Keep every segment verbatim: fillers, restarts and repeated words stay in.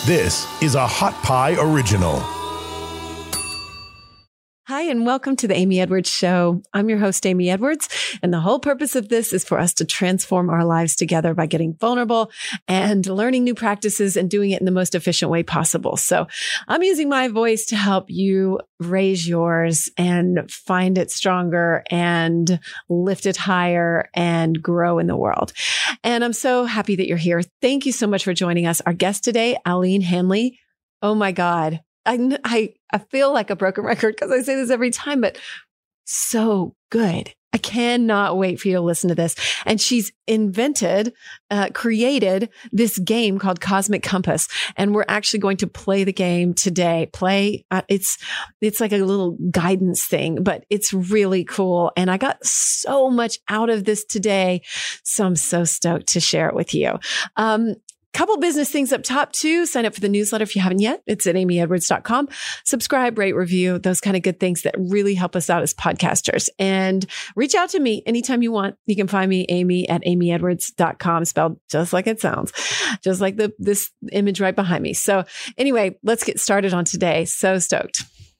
This is a Hot Pie Original. Hi, and welcome to the Amy Edwards Show. I'm your host, Amy Edwards, and the whole purpose of this is for us to transform our lives together by getting vulnerable and learning new practices and doing it in the most efficient way possible. So I'm using my voice to help you raise yours and find it stronger and lift it higher and grow in the world. And I'm so happy that you're here. Thank you so much for joining us. Our guest today, Aline Hanley. Oh my God. I, I, I feel like a broken record because I say this every time, but so good. I cannot wait for you to listen to this. And she's invented, uh, created this game called Cosmic Compass. And we're actually going to play the game today. Play, uh, it's, it's like a little guidance thing, but it's really cool. And I got so much out of this today. So I'm so stoked to share it with you. Um, Couple business things up top too. Sign up for the newsletter if you haven't yet. It's at amy edwards dot com. Subscribe, rate, review, those kind of good things that really help us out as podcasters. And reach out to me anytime you want. You can find me, Amy, at amy edwards dot com, spelled just like it sounds, just like the this image right behind me. So anyway, let's get started on today. So stoked.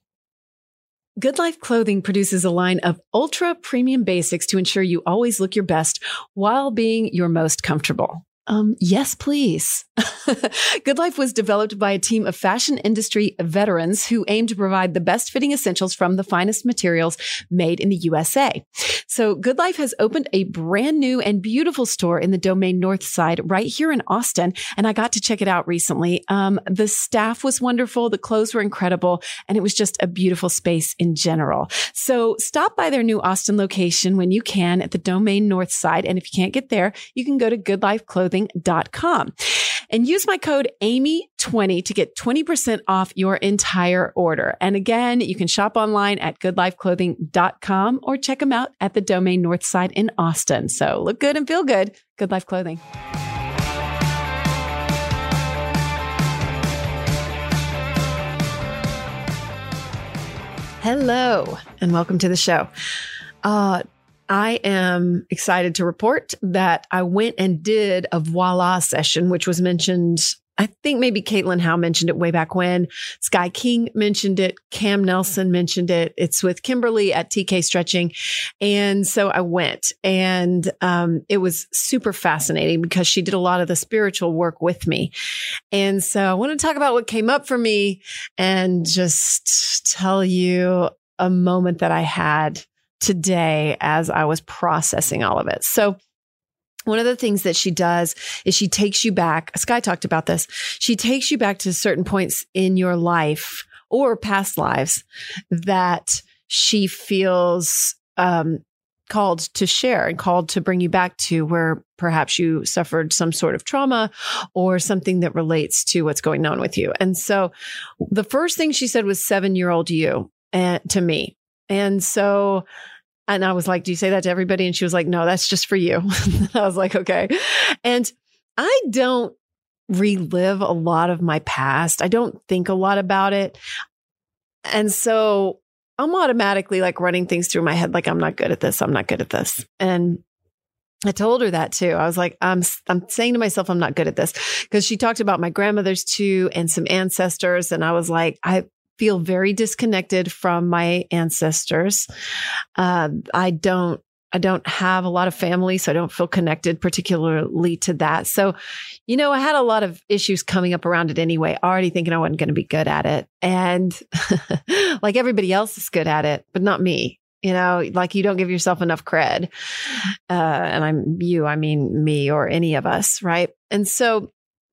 Good Life Clothing produces a line of ultra premium basics to ensure you always look your best while being your most comfortable. Um, yes, please. Good Life was developed by a team of fashion industry veterans who aim to provide the best fitting essentials from the finest materials made in the U S A. So Good Life has opened a brand new and beautiful store in the Domain North Side right here in Austin. And I got to check it out recently. Um, the staff was wonderful. The clothes were incredible. And it was just a beautiful space in general. So stop by their new Austin location when you can at the Domain North Side. And if you can't get there, you can go to good life clothing dot com and use my code Amy twenty to get twenty percent off your entire order. And again, you can shop online at good life clothing dot com or check them out at the Domain North Side in Austin. So look good and feel good. Good Life Clothing. Hello, and welcome to the show. Uh, I am excited to report that I went and did a Voila session, which was mentioned. I think maybe Caitlin Howe mentioned it way back when. Sky King mentioned it. Cam Nelson mentioned it. It's with Kimberly at T K Stretching. And so I went, and um, it was super fascinating because she did a lot of the spiritual work with me. And so I want to talk about what came up for me and just tell you a moment that I had today as I was processing all of it. So one of the things that she does is she takes you back. Sky talked about this. She takes you back to certain points in your life or past lives that she feels um, called to share and called to bring you back to, where perhaps you suffered some sort of trauma or something that relates to what's going on with you. And so the first thing she said was seven-year-old you and to me. And so, and I was like, do you say that to everybody? And she was like, no, that's just for you. I was like, okay. And I don't relive a lot of my past. I don't think a lot about it. And so I'm automatically like running things through my head. Like, I'm not good at this. I'm not good at this. And I told her that too. I was like, I'm, I'm saying to myself, I'm not good at this, because she talked about my grandmothers too and some ancestors. And I was like, I feel very disconnected from my ancestors. Uh, I don't, I don't have a lot of family, so I don't feel connected particularly to that. So, you know, I had a lot of issues coming up around it anyway, already thinking I wasn't going to be good at it. And like everybody else is good at it, but not me. You know, like you don't give yourself enough cred. Uh, and I'm you, I mean me or any of us, right? And so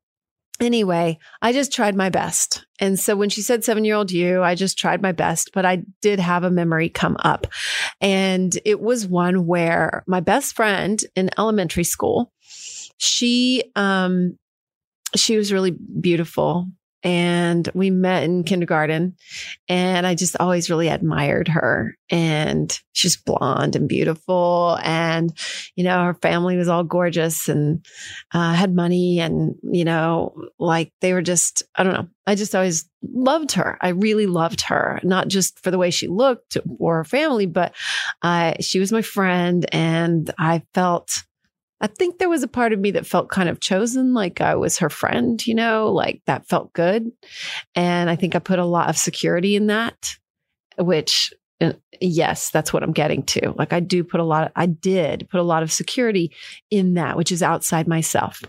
anyway, I just tried my best. And so when she said seven-year-old you, I just tried my best, but I did have a memory come up. And it was one where my best friend in elementary school, she, um, she was really beautiful. And we met in kindergarten, and I just always really admired her. And she's blonde and beautiful. And, you know, her family was all gorgeous and uh, had money. And, you know, like they were just, I don't know. I just always loved her. I really loved her, not just for the way she looked or her family, but uh, she was my friend. And I felt I think there was a part of me that felt kind of chosen, like I was her friend, you know, like that felt good. And I think I put a lot of security in that, which, yes, that's what I'm getting to. Like I do put a lot, of, I did put a lot of security in that, which is outside myself.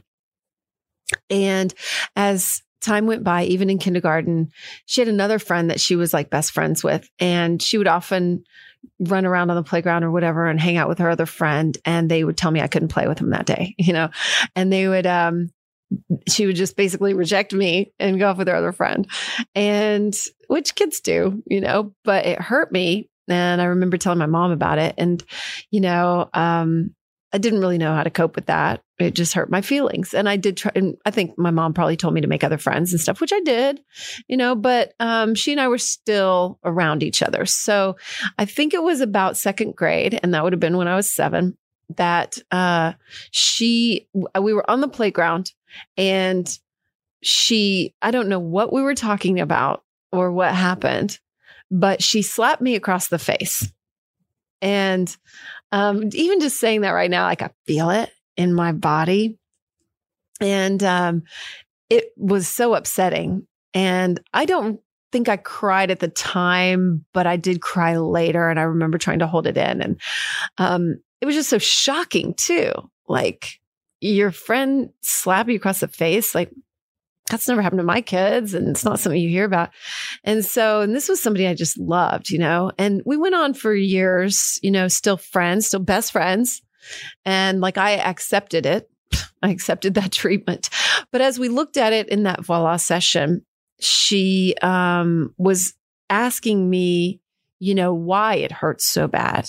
And as time went by, even in kindergarten, she had another friend that she was like best friends with. And she would often run around on the playground or whatever and hang out with her other friend. And they would tell me I couldn't play with him that day, you know, and they would, um, she would just basically reject me and go off with her other friend, and which kids do, you know, but it hurt me. And I remember telling my mom about it. And, you know, um, I didn't really know how to cope with that. It just hurt my feelings. And I did try, and I think my mom probably told me to make other friends and stuff, which I did, you know, but um, she and I were still around each other. So I think it was about second grade, and that would have been when I was seven, that uh, she, we were on the playground, and she, I don't know what we were talking about or what happened, but she slapped me across the face. And um, even just saying that right now, like I feel it in my body. And um, it was so upsetting. And I don't think I cried at the time, but I did cry later. And I remember trying to hold it in. And um, it was just so shocking too. Like your friend slap you across the face, like that's never happened to my kids, and it's not something you hear about. And so, and this was somebody I just loved, you know, and we went on for years, you know, still friends, still best friends. And like, I accepted it. I accepted that treatment. But as we looked at it in that voila session, she um, was asking me, you know, why it hurts so bad.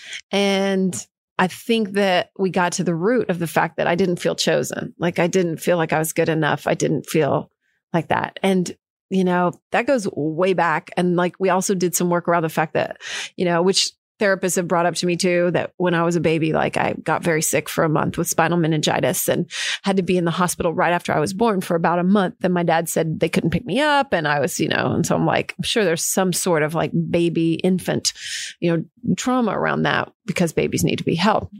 And I think that we got to the root of the fact that I didn't feel chosen. Like I didn't feel like I was good enough. I didn't feel like that. And, you know, that goes way back. And like, we also did some work around the fact that, you know, which therapists have brought up to me too, that when I was a baby, like I got very sick for a month with spinal meningitis and had to be in the hospital right after I was born for about a month. And my dad said they couldn't pick me up. And I was, you know, and so I'm like, I'm sure there's some sort of like baby infant, you know, trauma around that because babies need to be held.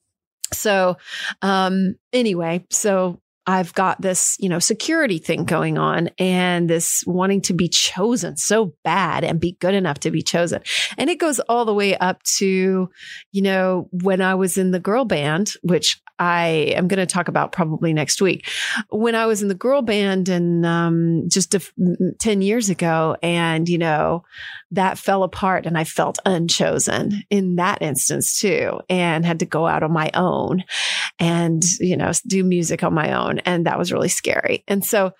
So, um, anyway, so I've got this, you know, security thing going on and this wanting to be chosen so bad and be good enough to be chosen. And it goes all the way up to, you know, when I was in the girl band, which I am going to talk about probably next week. When I was in the girl band and um, just a, ten years ago, and, you know, that fell apart and I felt unchosen in that instance too, and had to go out on my own and, you know, do music on my own. And that was really scary. And so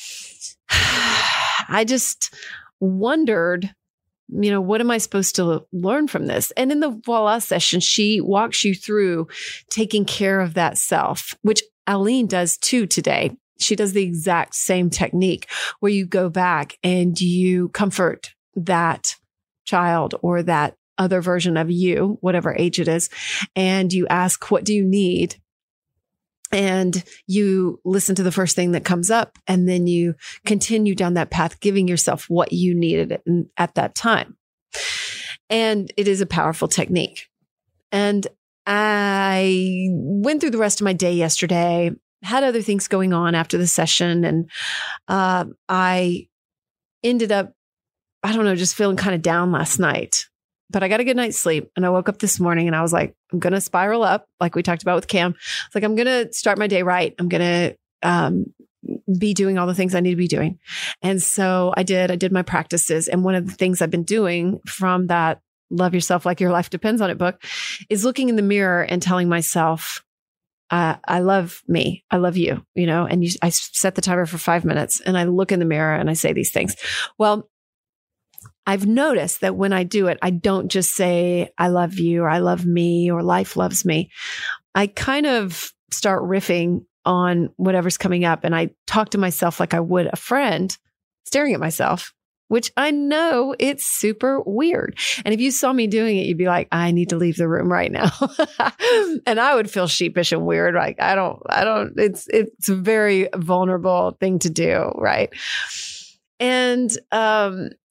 I just wondered, you know, what am I supposed to learn from this? And in the voila session, she walks you through taking care of that self, which Aline does too today. She does the exact same technique where you go back and you comfort that child or that other version of you, whatever age it is, and you ask, what do you need? And you listen to the first thing that comes up, and then you continue down that path, giving yourself what you needed at that time. And it is a powerful technique. And I went through the rest of my day yesterday, had other things going on after the session. And uh, I ended up, I don't know, just feeling kind of down last night. But I got a good night's sleep, and I woke up this morning and I was like, I'm going to spiral up, like we talked about with Cam. It's like, I'm going to start my day right. I'm going to um, be doing all the things I need to be doing. And so I did, I did my practices. And one of the things I've been doing from that Love Yourself Like Your Life Depends on It book is looking in the mirror and telling myself, uh, I love me. I love you, you know, and you, I set the timer for five minutes and I look in the mirror and I say these things. Well, I've noticed that when I do it, I don't just say, I love you, or I love me, or life loves me. I kind of start riffing on whatever's coming up. And I talk to myself like I would a friend, staring at myself, which I know it's super weird. And if you saw me doing it, you'd be like, I need to leave the room right now. And I would feel sheepish and weird. Like, I don't, I don't, it's, it's a very vulnerable thing to do. Right. And, um,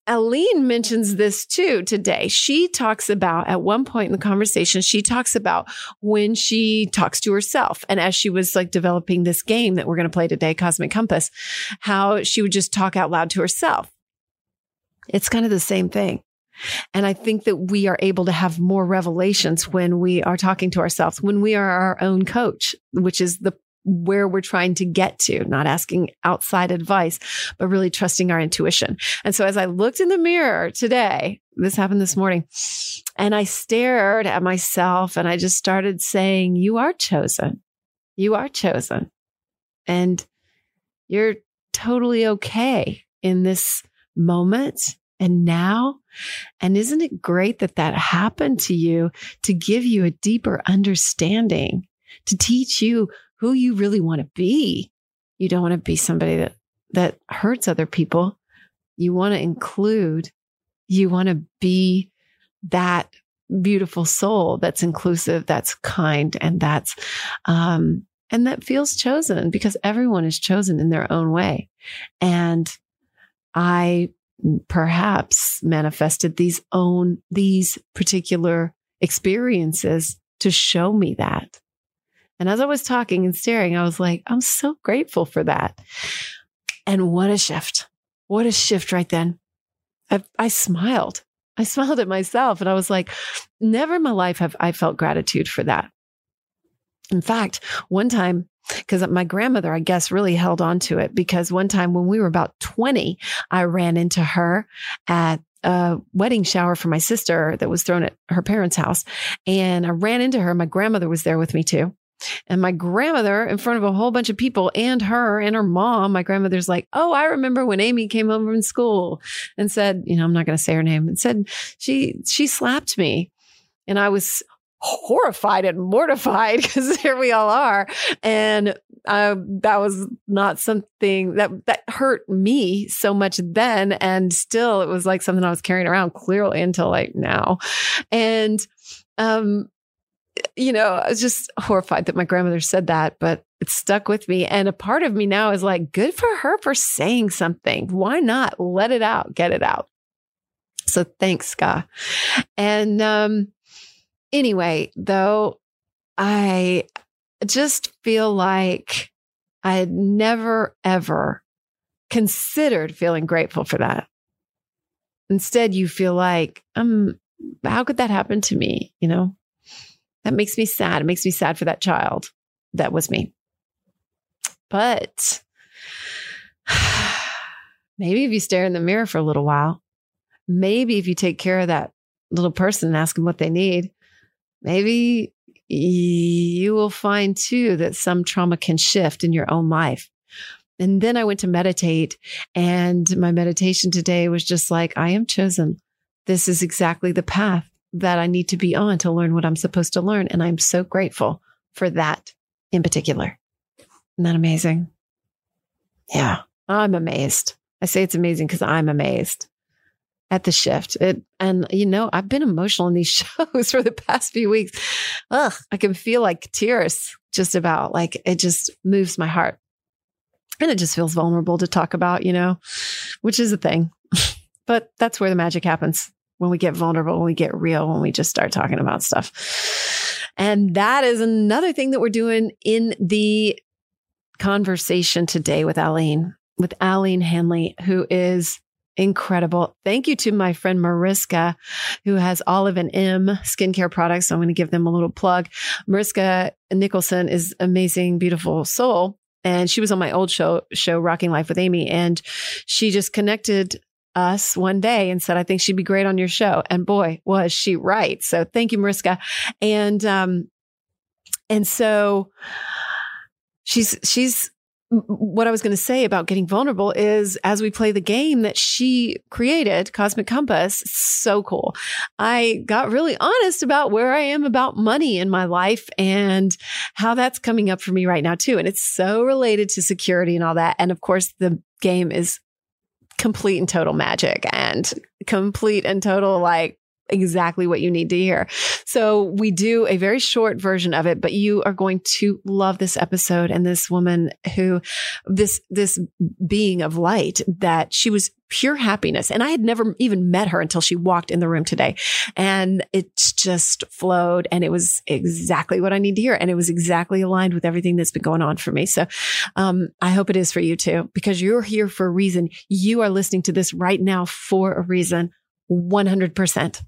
Aline mentions this too today. She talks about, at one point in the conversation, she talks about when she talks to herself. And as she was like developing this game that we're going to play today, Cosmic Compass, how she would just talk out loud to herself. It's kind of the same thing. And I think that we are able to have more revelations when we are talking to ourselves, when we are our own coach, which is the where we're trying to get to, not asking outside advice, but really trusting our intuition. And so as I looked in the mirror today, this happened this morning, and I stared at myself and I just started saying, you are chosen. You are chosen. And you're totally okay in this moment and now. And isn't it great that that happened to you to give you a deeper understanding, to teach you who you really want to be? You don't want to be somebody that, that hurts other people. You want to include, you want to be that beautiful soul that's inclusive, that's kind, and that's, um, and that feels chosen, because everyone is chosen in their own way. And I perhaps manifested these own, these particular experiences to show me that. And as I was talking and staring, I was like, I'm so grateful for that. And what a shift. What a shift right then. I, I smiled. I smiled at myself and I was like, never in my life have I felt gratitude for that. In fact, one time, because my grandmother, I guess, really held on to it, because one time when we were about twenty, I ran into her at a wedding shower for my sister that was thrown at her parents' house. And I ran into her. My grandmother was there with me too. And my grandmother, in front of a whole bunch of people, and her and her mom, my grandmother's like, oh, I remember when Amy came home from school and said, you know, I'm not going to say her name, and said she, she slapped me. And I was horrified and mortified, because here we all are. And uh, that was not something that, that hurt me so much then. And still, it was like something I was carrying around clearly until like now. And, um, you know, I was just horrified that my grandmother said that, but it stuck with me. And a part of me now is like, good for her for saying something. Why not let it out, get it out? So thanks, Ska. And um, anyway, though, I just feel like I had never, ever considered feeling grateful for that. Instead, you feel like, um, how could that happen to me? You know? That makes me sad. It makes me sad for that child. That was me. But maybe if you stare in the mirror for a little while, maybe if you take care of that little person and ask them what they need, maybe you will find too that some trauma can shift in your own life. And then I went to meditate, and my meditation today was just like, I am chosen. This is exactly the path that I need to be on to learn what I'm supposed to learn. And I'm so grateful for that in particular. Isn't that amazing? Yeah, I'm amazed. I say it's amazing because I'm amazed at the shift. It, and, you know, I've been emotional in these shows for the past few weeks. Ugh, I can feel like tears just about, like, it just moves my heart. And it just feels vulnerable to talk about, you know, which is a thing. But that's where the magic happens. When we get vulnerable, when we get real, when we just start talking about stuff. And that is another thing that we're doing in the conversation today with Aline, with Aline Hanley, who is incredible. Thank you to my friend Mariska, who has Olive and M skincare products. So I'm going to give them a little plug. Mariska Nicholson is amazing, beautiful soul. And she was on my old show, show Rocking Life with Amy. And she just connected us one day and said, I think she'd be great on your show. And boy, was she right. So thank you, Mariska. And, um, and so she's, she's, what I was going to say about getting vulnerable is, as we play the game that she created, Cosmic Compass, so cool. I got really honest about where I am about money in my life and how that's coming up for me right now too. And it's so related to security and all that. And of course, the game is complete and total magic and complete and total, like, exactly what you need to hear. So we do a very short version of it, but you are going to love this episode and this woman who, this, this being of light, that she was pure happiness. And I had never even met her until she walked in the room today. And it just flowed, and it was exactly what I need to hear. And it was exactly aligned with everything that's been going on for me. So, um, I hope it is for you too, because you're here for a reason. You are listening to this right now for a reason. one hundred percent.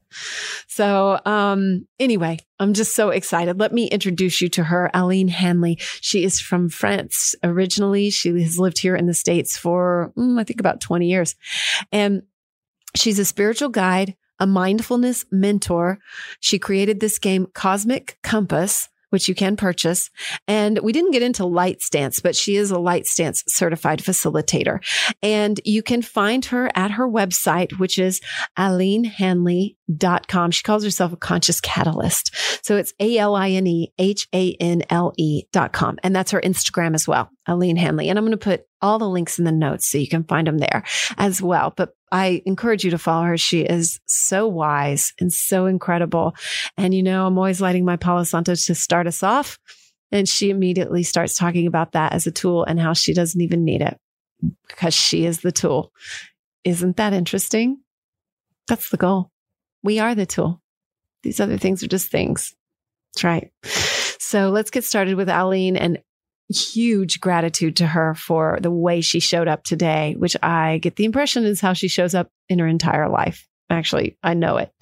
So, um, anyway, I'm just so excited. Let me introduce you to her, Aline Hanley. She is from France originally. She has lived here in the States for, mm, I think about twenty years. And she's a spiritual guide, a mindfulness mentor. She created this game, Cosmic Compass, which you can purchase. And we didn't get into light stance, but she is a light stance certified facilitator. And you can find her at her website, which is aline hanley dot com. She calls herself a conscious catalyst. So it's A L I N E H A N L E dot com. And that's her Instagram as well, Aline Hanley. And I'm going to put all the links in the notes so you can find them there as well. But I encourage you to follow her. She is so wise and so incredible. And, you know, I'm always lighting my Palo Santo to start us off. And she immediately starts talking about that as a tool and how she doesn't even need it because she is the tool. Isn't that interesting? That's the goal. We are the tool. These other things are just things. That's right. So let's get started with Aline, and huge gratitude to her for the way she showed up today, which I get the impression is how she shows up in her entire life. Actually, I know it.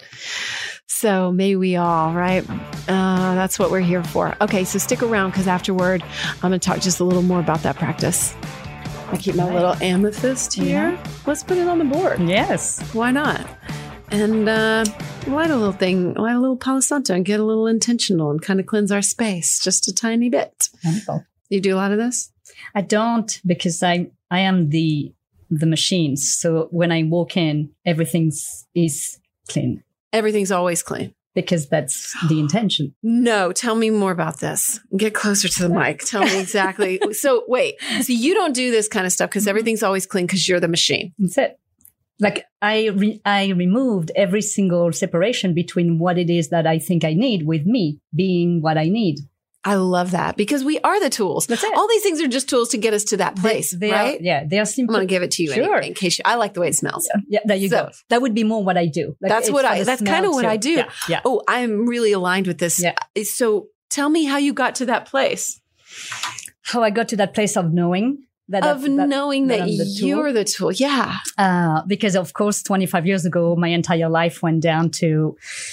So may we all, right? Uh, that's what we're here for. Okay, so stick around because afterward, I'm going to talk just a little more about that practice. I keep my little amethyst here. Yeah. Let's put it on the board. Yes. Why not? And uh, light a little thing, light a little Palo Santo and get a little intentional and kind of cleanse our space just a tiny bit. Wonderful. You do a lot of this? I don't, because I I am the the machines. So when I walk in, everything's is clean. Everything's always clean. Because that's the intention. No, tell me more about this. Get closer to the mic. Tell me exactly. So wait, so you don't do this kind of stuff because everything's always clean because you're the machine. That's it. Like I re- I removed every single separation between what it is that I think I need with me being what I need. I love that because we are the tools. That's it. All these things are just tools to get us to that place, they, they right? Are, yeah, they are simple. I'm going to give it to you sure. anyway, in case you, I like the way it smells. Yeah, yeah there you so, go. That would be more what I do. Like that's what I, that's kind of what too. I do. Yeah, yeah. Oh, I'm really aligned with this. Yeah. So tell me how you got to that place. How I got to that place of knowing. That of that, knowing that, that the you're the tool. Yeah. Uh, because of course, twenty-five years ago, my entire life went down to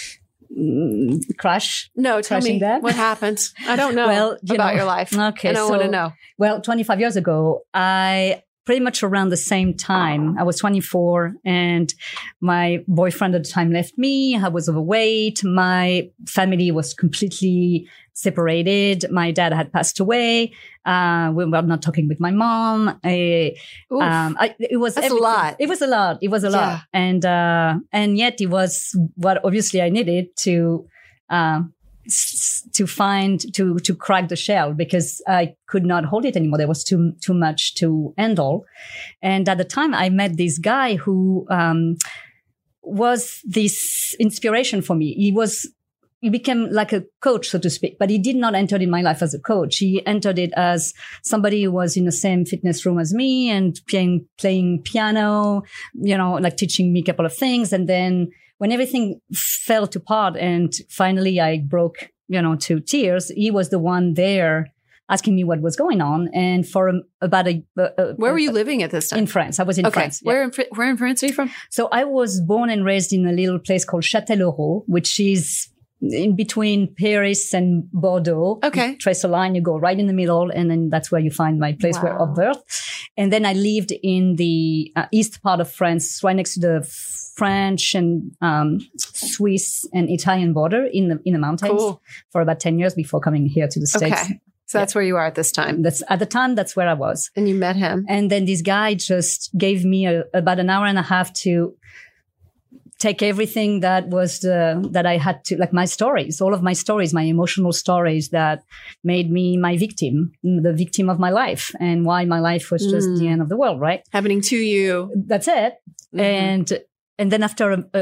mm, crash. No, tell me that. What happened. I don't know well, you about know, your life. Okay. And I so, want to know. Well, twenty-five years ago, I pretty much around the same time, I was twenty-four and my boyfriend at the time left me. I was overweight. My family was completely separated. My dad had passed away. Uh, we were not talking with my mom. I, um, I, it was That's a lot. It was a lot. It was a lot. Yeah. And, uh, and yet it was what obviously I needed to, um, s- to find, to, to crack the shell because I could not hold it anymore. There was too, too much to handle. And at the time I met this guy who, um, was this inspiration for me. He was, He became like a coach, so to speak, but he did not enter in my life as a coach. He entered it as somebody who was in the same fitness room as me and playing, playing piano, you know, like teaching me a couple of things. And then when everything fell apart and finally I broke, you know, to tears, he was the one there asking me what was going on. And for um, about a, a, where were you a, living at this time? In France. I was in okay. France. Where yeah. in where in France are you from? So I was born and raised in a little place called Châtellerault, which is in between Paris and Bordeaux. Okay. You trace a line, you go right in the middle, and then that's where you find my place wow. where of birth. And then I lived in the uh, east part of France, right next to the French and um, Swiss and Italian border in the in the mountains cool. for about ten years before coming here to the States. Okay. So that's yeah. where you are at this time. That's at the time. That's where I was. And you met him. And then this guy just gave me a, about an hour and a half to take everything that was the, that I had to, like my stories, all of my stories, my emotional stories that made me my victim, the victim of my life and why my life was just mm. the end of the world, right? Happening to you. That's it. Mm-hmm. And, and then after a, a,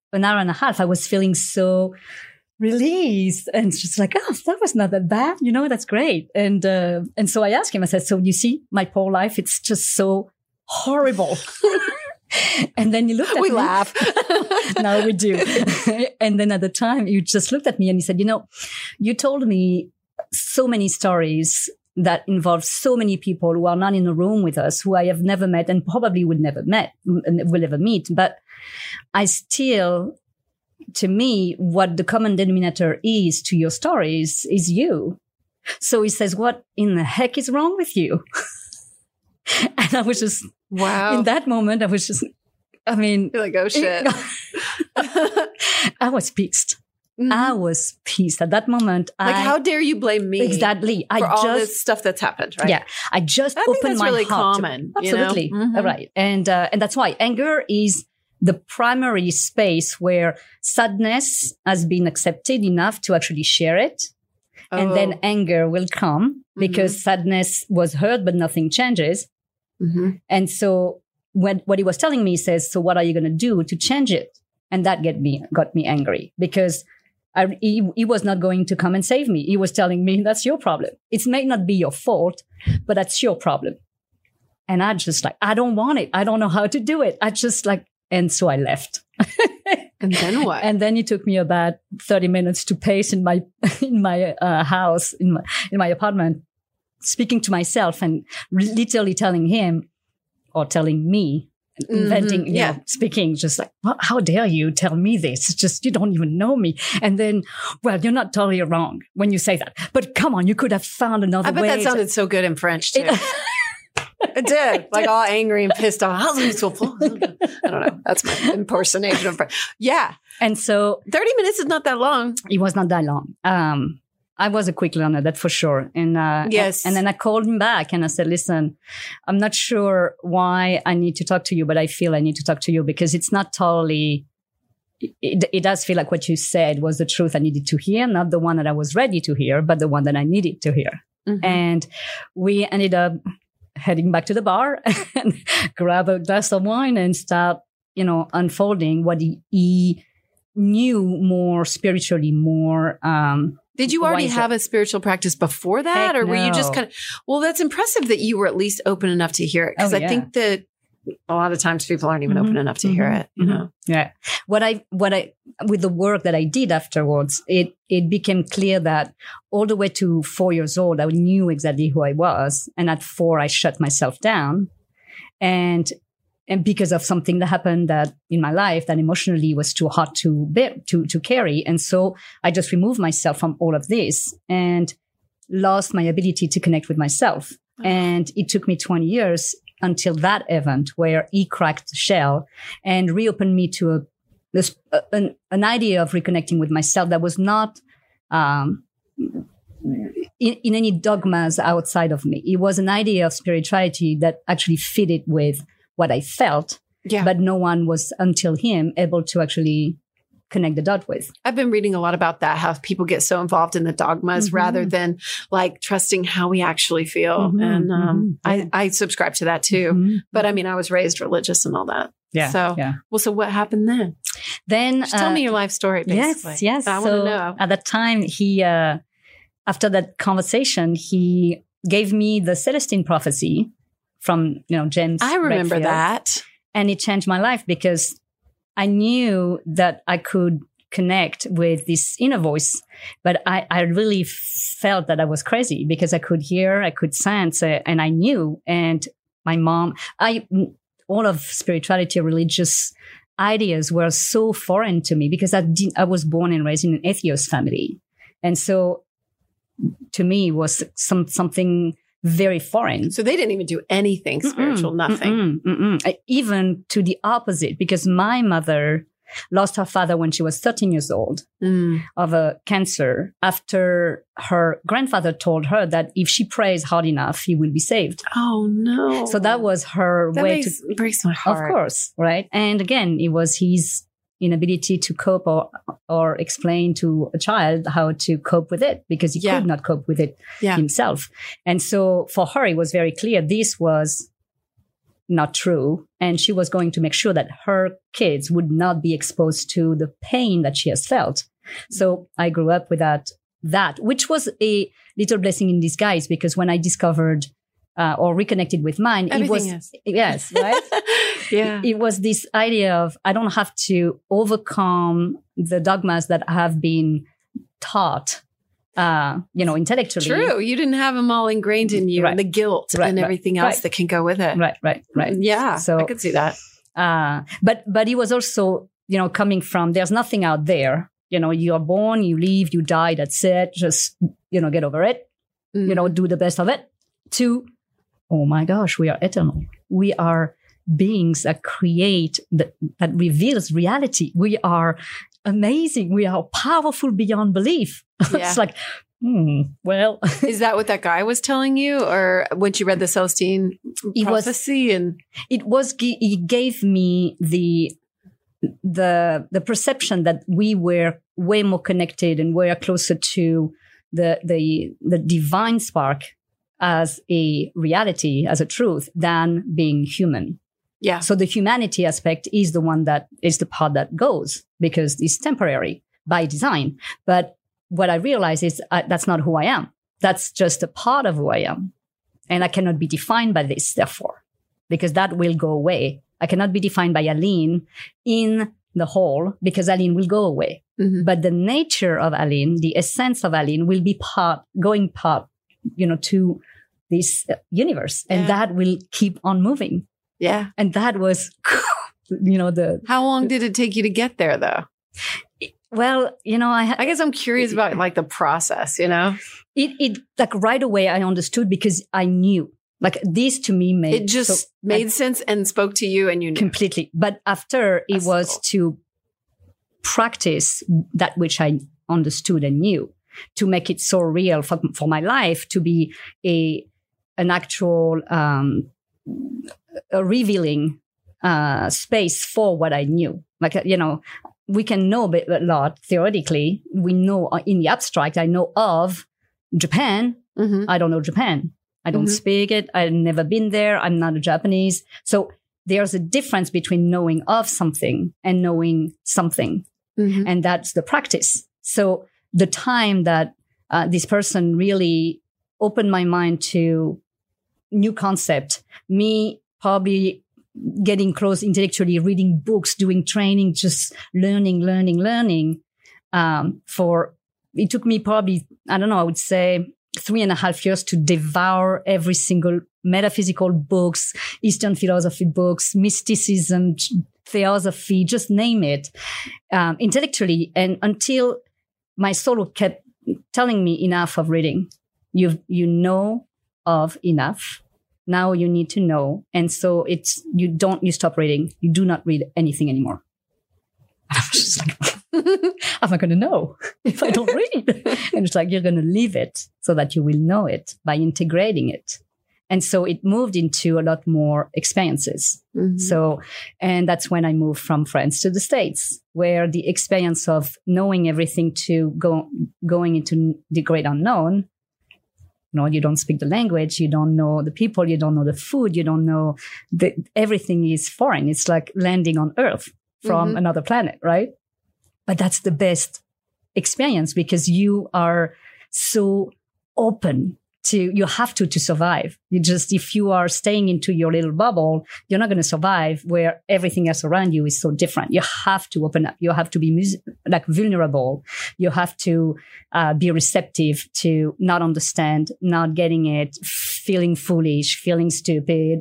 an hour and a half, I was feeling so released and just like, oh, that was not that bad. You know, that's great. And, uh, and so I asked him, I said, so you see my poor life, it's just so horrible. And then he looked at we me. We laugh. No, we do. And then at the time, you just looked at me and he said, you know, you told me so many stories that involve so many people who are not in the room with us, who I have never met and probably would never met, will never meet. But I still, to me, what the common denominator is to your stories is you. So he says, what in the heck is wrong with you? And I was just, wow. In that moment, I was just, I mean. You're like, oh shit. I was pissed. Mm-hmm. I was pissed at that moment. Like, I, how dare you blame me? Exactly. For I all just, this stuff that's happened, right? Yeah. I just I think opened that's my really heart. common. To, absolutely. You know? Mm-hmm. Right. And, uh, and that's why anger is the primary space where sadness has been accepted enough to actually share it. Oh. And then anger will come because mm-hmm. sadness was heard, but nothing changes. Mm-hmm. And so when, what he was telling me, he says, so what are you going to do to change it? And that get me, got me angry because I, he, he was not going to come and save me. He was telling me, that's your problem. It may not be your fault, but that's your problem. And I just like, I don't want it. I don't know how to do it. I just like, and so I left. And then what? And then it took me about thirty minutes to pace in my, in my uh, house, in my, in my apartment, speaking to myself and literally telling him or telling me, mm-hmm. inventing, you yeah. know, speaking, just like, how dare you tell me this? It's just, you don't even know me. And then, well, you're not totally wrong when you say that, but come on, you could have found another way. I bet that sounded so good in French too. It, it did. Like all angry and pissed off. I don't know. That's my impersonation of French. Yeah. And so thirty minutes is not that long. It was not that long. Um, I was a quick learner, that's for sure. And, uh, yes. And, and then I called him back and I said, listen, I'm not sure why I need to talk to you, but I feel I need to talk to you because it's not totally, it, it does feel like what you said was the truth I needed to hear, not the one that I was ready to hear, but the one that I needed to hear. Mm-hmm. And we ended up heading back to the bar and grab a glass of wine and start, you know, unfolding what he, he knew more spiritually, more, um, Did you already wiser. have a spiritual practice before that? Heck or were no. you just kind of, well, that's impressive that you were at least open enough to hear it. Because oh, I yeah. think that a lot of times people aren't even mm-hmm. open enough to mm-hmm. hear it, you mm-hmm. know? Yeah. What I, what I, with the work that I did afterwards, it, it became clear that all the way to four years old, I knew exactly who I was. And at four, I shut myself down. And And because of something that happened that in my life that emotionally was too hard to bear, to, to carry. And so I just removed myself from all of this and lost my ability to connect with myself. And it took me twenty years until that event where he cracked the shell and reopened me to a, this, uh, an, an idea of reconnecting with myself that was not, um, in, in any dogmas outside of me. It was an idea of spirituality that actually fitted with what I felt, yeah. but no one was until him able to actually connect the dot with. I've been reading a lot about that, how people get so involved in the dogmas mm-hmm. rather than like trusting how we actually feel. Mm-hmm, and um, mm-hmm. I, I subscribe to that too. Mm-hmm. But I mean, I was raised religious and all that. Yeah. So, yeah. well, so what happened then? Then Just tell uh, me your life story, basically. Yes, yes. I so want to know. At that time, he, uh, after that conversation, he gave me the Celestine prophecy from, you know, James I remember Redfield. that. And it changed my life because I knew that I could connect with this inner voice, but I, I really felt that I was crazy because I could hear, I could sense, uh, and I knew. And my mom, I, all of spirituality, religious ideas were so foreign to me because I didn't, I was born and raised in an atheist family. And so to me it was some, something very foreign. So they didn't even do anything spiritual, mm-mm, nothing. Mm-mm, mm-mm. Even to the opposite, because my mother lost her father when she was thirteen years old mm. of a cancer after her grandfather told her that if she prays hard enough, he will be saved. Oh, no. So that was her that way makes, to... breaks my heart. Of course, right? And again, it was his inability to cope or or explain to a child how to cope with it because he yeah. could not cope with it yeah. himself. And so for her, it was very clear this was not true. And she was going to make sure that her kids would not be exposed to the pain that she has felt. So I grew up with that, that, which was a little blessing in disguise, because when I discovered uh, or reconnected with mine, Everything it was, is. yes, right? Yeah. It, it was this idea of, I don't have to overcome the dogmas that have been taught, uh, you know, intellectually. True. You didn't have them all ingrained in you, Right. and the guilt Right, and right, everything else right. that can go with it. Right, right, right. Yeah. So I could see that. Uh, but, but it was also, you know, coming from, there's nothing out there. You know, you are born, you live, you die, that's it. Just, you know, get over it. Mm. You know, do the best of it. To, oh my gosh, we are eternal. We are beings that create, that, that reveals reality. We are amazing. We are powerful beyond belief. Yeah. It's like, hmm, well, Is that what that guy was telling you? Or once you read the Celestine It was- prophecy and it was, it gave me the, the, the perception that we were way more connected and were closer to the, the, the divine spark as a reality, as a truth, than being human. yeah. So the humanity aspect is the one that is the part that goes, because it's temporary by design. But what I realize is uh, that's not who I am. That's just a part of who I am. And I cannot be defined by this, therefore, because that will go away. I cannot be defined by Aline in the whole, because Aline will go away. Mhm. But the nature of Aline, the essence of Aline, will be part, going part, you know, to this uh, universe. And Yeah. that will keep on moving. Yeah. And that was, you know, the, How long did it take you to get there though? well, you know, I, ha- I guess I'm curious about like the process, you know? it, it, like right away I understood, because I knew, like this to me made It just so- made I- sense and spoke to you and you knew. completely. But after, it That's was cool. to practice that which I understood and knew, to make it so real for, for my life, to be a, an actual, um, a revealing, uh, space for what I knew. Like, uh, you know, we can know a bit- a lot theoretically. We know uh, in the abstract, I know of Japan. Mhm. I don't know Japan. I don't Mhm. speak it. I've never been there. I'm not a Japanese. So there's a difference between knowing of something and knowing something. Mhm. And that's the practice. So the time that uh, this person really opened my mind to new concept, me probably getting close intellectually, reading books, doing training, just learning, learning, learning. Um, for it took me probably, I don't know, I would say three and a half years to devour every single metaphysical books, Eastern philosophy books, mysticism, theosophy, just name it, um, intellectually. And until my soul kept telling me enough of reading, you you know of enough. Now you need to know. And so it's, you don't, you stop reading. You do not read anything anymore. I was just like, how am I going to know if I don't read? And it's like, you're going to leave it so that you will know it by integrating it. And so it moved into a lot more experiences. Mhm. So, and that's when I moved from France to the States, where the experience of knowing everything to go, going into the great unknown. You know, you don't speak the language, you don't know the people, you don't know the food, you don't know the, everything is foreign. It's like landing on Earth from Mhm. another planet, right? But that's the best experience, because you are so open to, you have to, to survive. You just, if you are staying into your little bubble, you're not going to survive where everything else around you is so different. You have to open up. You have to be mus- like vulnerable. You have to uh, be receptive to not understand, not getting it, feeling foolish, feeling stupid.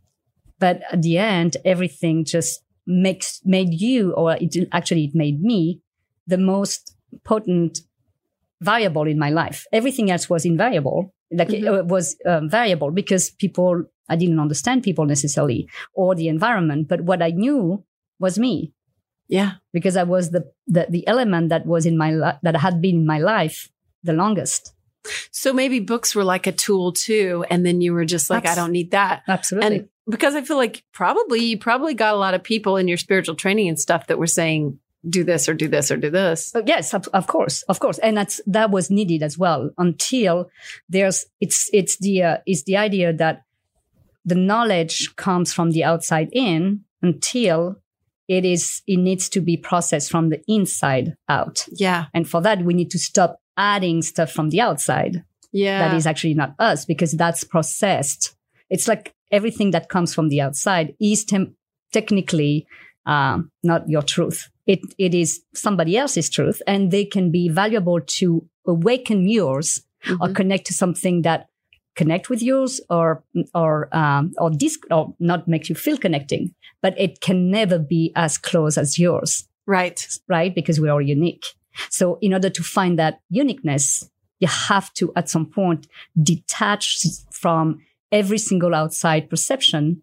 But at the end, everything just makes, made you, or it actually it made me the most potent variable in my life. Everything else was invariable. Like Mhm. it was um, variable because people, I didn't understand people necessarily or the environment, but what I knew was me, Yeah. because I was the, the, the element that was in my, li- that had been in my life the longest. So maybe books were like a tool too. And then you were just like, Abs- I don't need that. Absolutely. And because I feel like probably you probably got a lot of people in your spiritual training and stuff that were saying, do this or do this or do this. Uh, yes, of, of course, of course, and that's that was needed as well. Until there's, it's it's the uh, it's the idea that the knowledge comes from the outside in until it is, it needs to be processed from the inside out. Yeah. And for that, we need to stop adding stuff from the outside. Yeah. That is actually not us, because that's processed. It's like everything that comes from the outside is tem- technically um, not your truth. It It is somebody else's truth, and they can be valuable to awaken yours mm-hmm. or connect to something that connect with yours or or um, or, dis- or not make you feel connecting. But it can never be as close as yours. Right. Right? Because we are unique. So in order to find that uniqueness, you have to, at some point, detach from every single outside perception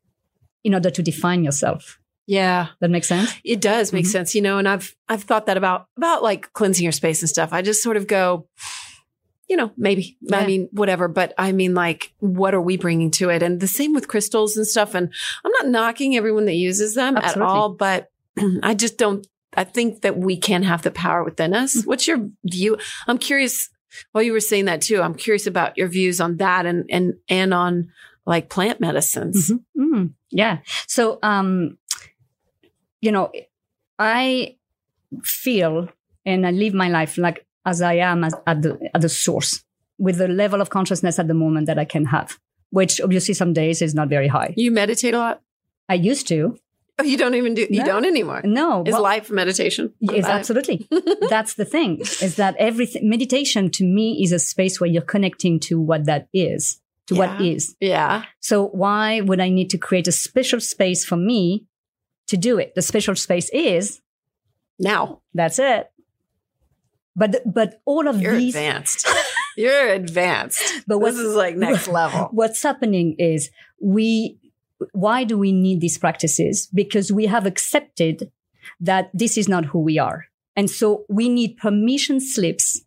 in order to define yourself. Yeah. That makes sense? It does make mm-hmm. sense, you know, and I've, I've thought that about, about like cleansing your space and stuff. I just sort of go, you know, maybe, yeah. I mean, whatever, but I mean, like, what are we bringing to it? And the same with crystals and stuff. And I'm not knocking everyone that uses them Absolutely. At all, but I just don't, I think that we can have the power within us. Mm-hmm. What's your view? I'm curious, while you were saying that too, I'm curious about your views on that and, and, and on like plant medicines. Mm-hmm. Mm-hmm. Yeah. So, um, you know, I feel and I live my life like as I am as, at the at the source with the level of consciousness at the moment that I can have, which obviously some days is not very high. You meditate a lot? I used to. Oh, you don't even do, you no. don't anymore? No. Is well, life meditation? Yes, absolutely. That's the thing, is that everything, meditation to me is a space where you're connecting to what that is, to yeah. what is. Yeah. So why would I need to create a special space for me to do it? The special space is now. That's it. But, but all of You're these. You're advanced. You're advanced. But this is like next level. What's happening is we, why do we need these practices? Because we have accepted that this is not who we are. And so we need permission slips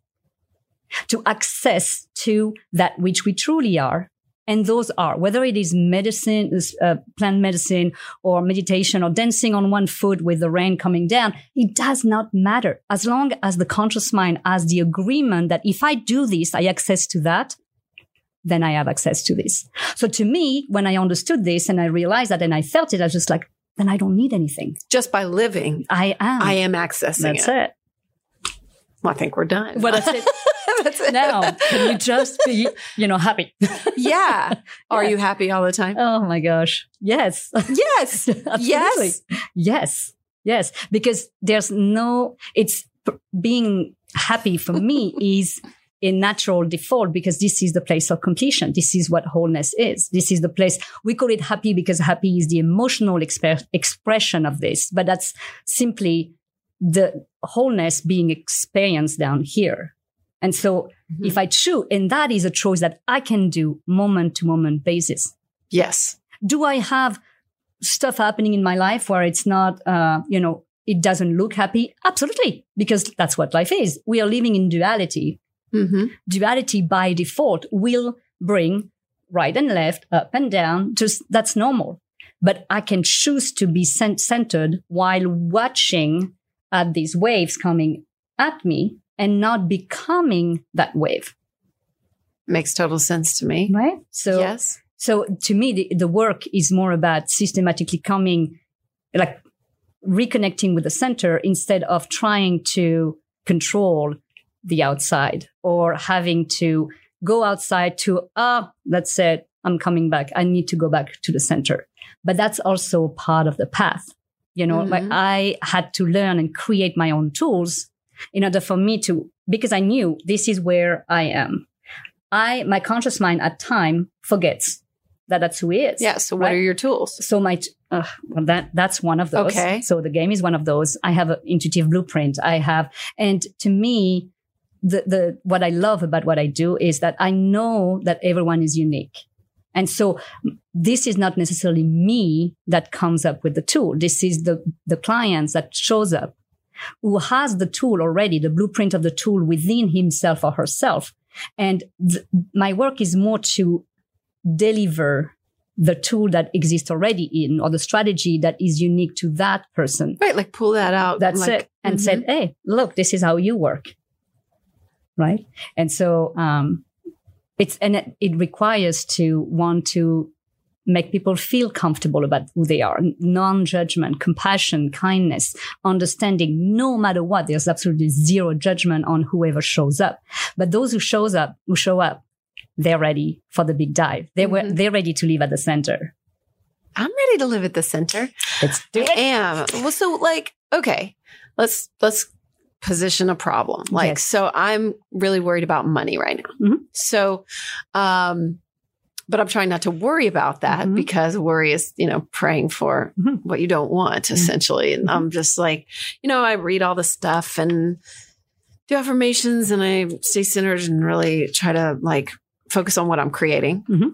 to access to that which we truly are. And those are, whether it is medicine, uh, plant medicine, or meditation, or dancing on one foot with the rain coming down, it does not matter. As long as the conscious mind has the agreement that if I do this, I access to that, then I have access to this. So to me, when I understood this and I realized that and I felt it, I was just like, then I don't need anything. Just by living, I am. I am accessing That's it. it. Well, I think we're done. Well, that's it. That's it. Now, can you just be, you know, happy? Yeah. Are yeah. you happy all the time? Oh my gosh. Yes. Yes. Yes. Yes. Yes. Because there's no, it's being happy for me is a natural default because this is the place of completion. This is what wholeness is. This is the place. We call it happy because happy is the emotional exp- expression of this, but that's simply the wholeness being experienced down here. And so mm-hmm. if I choose, and that is a choice that I can do moment to moment basis. Yes. Do I have stuff happening in my life where it's not, uh, you know, it doesn't look happy? Absolutely. Because that's what life is. We are living in duality. Mm-hmm. Duality by default will bring right and left, up and down. Just that's normal. But I can choose to be cent- centered while watching at these waves coming at me and not becoming that wave. Makes total sense to me. Right? So, yes. So to me, the, the work is more about systematically coming, like reconnecting with the center instead of trying to control the outside or having to go outside to, ah, oh, that's it. I'm coming back. I need to go back to the center. But that's also part of the path. You know, mm-hmm. like I had to learn and create my own tools in order for me to, because I knew this is where I am. I, my conscious mind at time forgets that that's who he is. Yeah. So what right? are your tools? So my, uh, well, that, that's one of those. Okay. So the game is one of those. I have an intuitive blueprint. I have, and to me, the, the, what I love about what I do is that I know that everyone is unique. And so this is not necessarily me that comes up with the tool. This is the, the clients that shows up who has the tool already, the blueprint of the tool within himself or herself. And th- my work is more to deliver the tool that exists already in, or the strategy that is unique to that person. Right. Like pull that out. That's like, it. And mm-hmm. said, hey, look, this is how you work. Right. And so, um, it's, and it, it requires to want to make people feel comfortable about who they are. Non-judgment, compassion, kindness, understanding, no matter what. There's absolutely zero judgment on whoever shows up. But those who shows up, who show up, they're ready for the big dive. They were, mm-hmm. they're ready to live at the center. I'm ready to live at the center. Let's do it. I am. Well, so like, okay, let's, let's position a problem. Like, Yes. so I'm really worried about money right now. Mhm. So, um, but I'm trying not to worry about that Mhm. because worry is, you know, praying for Mhm. what you don't want essentially. And Mhm. I'm just like, you know, I read all the stuff and do affirmations and I stay centered and really try to like focus on what I'm creating. Mhm.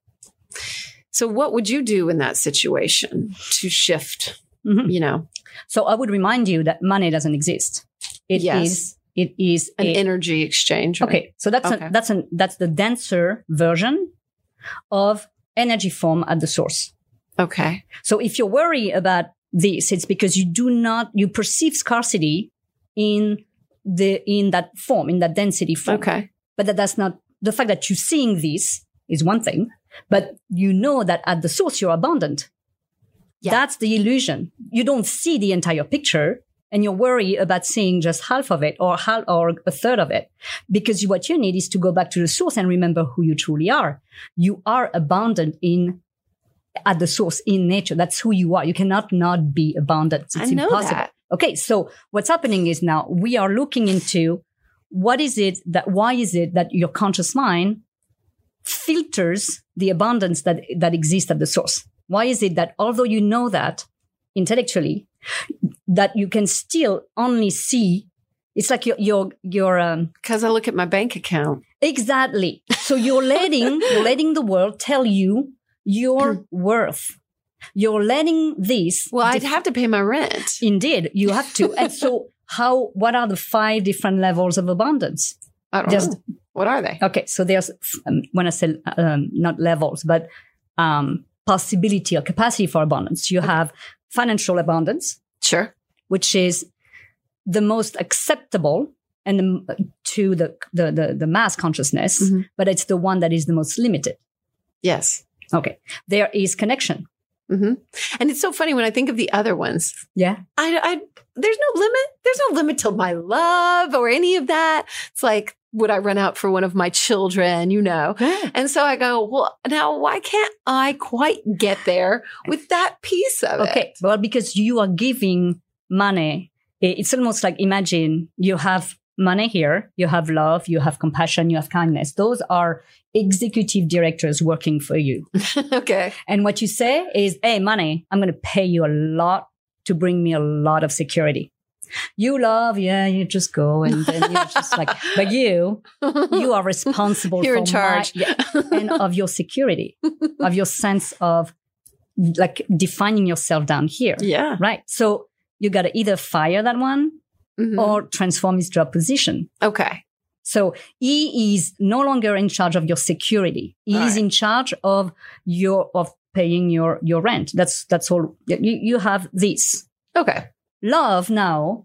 So what would you do in that situation to shift, Mhm. you know, So I would remind you that money doesn't exist. It Yes. is, it is an a, energy exchange? Right? okay. So that's, Okay. a, that's an, that's the denser version of energy form at the source. Okay. So if you're worried about this, it's because you do not, you perceive scarcity in the, in that form, in that density form. Okay. But that, that's not, the fact that you're seeing this is one thing, but you know that at the source you're abundant. Yeah. That's the illusion. You don't see the entire picture and you're worried about seeing just half of it or half or a third of it. Because what you need is to go back to the source and remember who you truly are. You are abundant in, at the source, in nature. That's who you are. You cannot not be abundant. It's I know impossible. that. Okay. So what's happening is now we are looking into what is it that, why is it that your conscious mind filters the abundance that, that exists at the source? Why is it that although you know that intellectually, that you can still only see, it's like your, your, your, um, Because I look at my bank account. exactly. So you're letting, you're letting the world tell you your worth. You're letting this. Well, I'd def- have to pay my rent. Indeed, you have to. And so how, what are the five different levels of abundance? I don't Just- know. What are they? Okay. So there's, um, when I say, um, not levels, but, um, possibility or capacity for abundance. You have financial abundance, Sure. which is the most acceptable and the, to the, the, the, the mass consciousness, Mhm. but it's the one that is the most limited. Yes. Okay. There is connection. hmm And it's so funny when I think of the other ones. Yeah. I, I, there's no limit. There's no limit to my love or any of that. It's like, would I run out for one of my children, you know? And so I go, well, now why can't I quite get there with that piece of it? Okay. Well, because you are giving money. I- It's almost like imagine you have money here, you have love, you have compassion, you have kindness. Those are executive directors working for you. Okay. And what you say is, hey, money, I'm going to pay you a lot to bring me a lot of security. You love, yeah, you just go and then you're just like, but you, you are responsible You're for in charge. my, yeah, and of your security, of your sense of like defining yourself down here. Yeah. Right. So you got to either fire that one Mhm. or transform his job position. Okay. So he is no longer in charge of your security. He All is right. in charge of your, of paying your, your rent. That's, that's all. You, you have this. Okay. Love now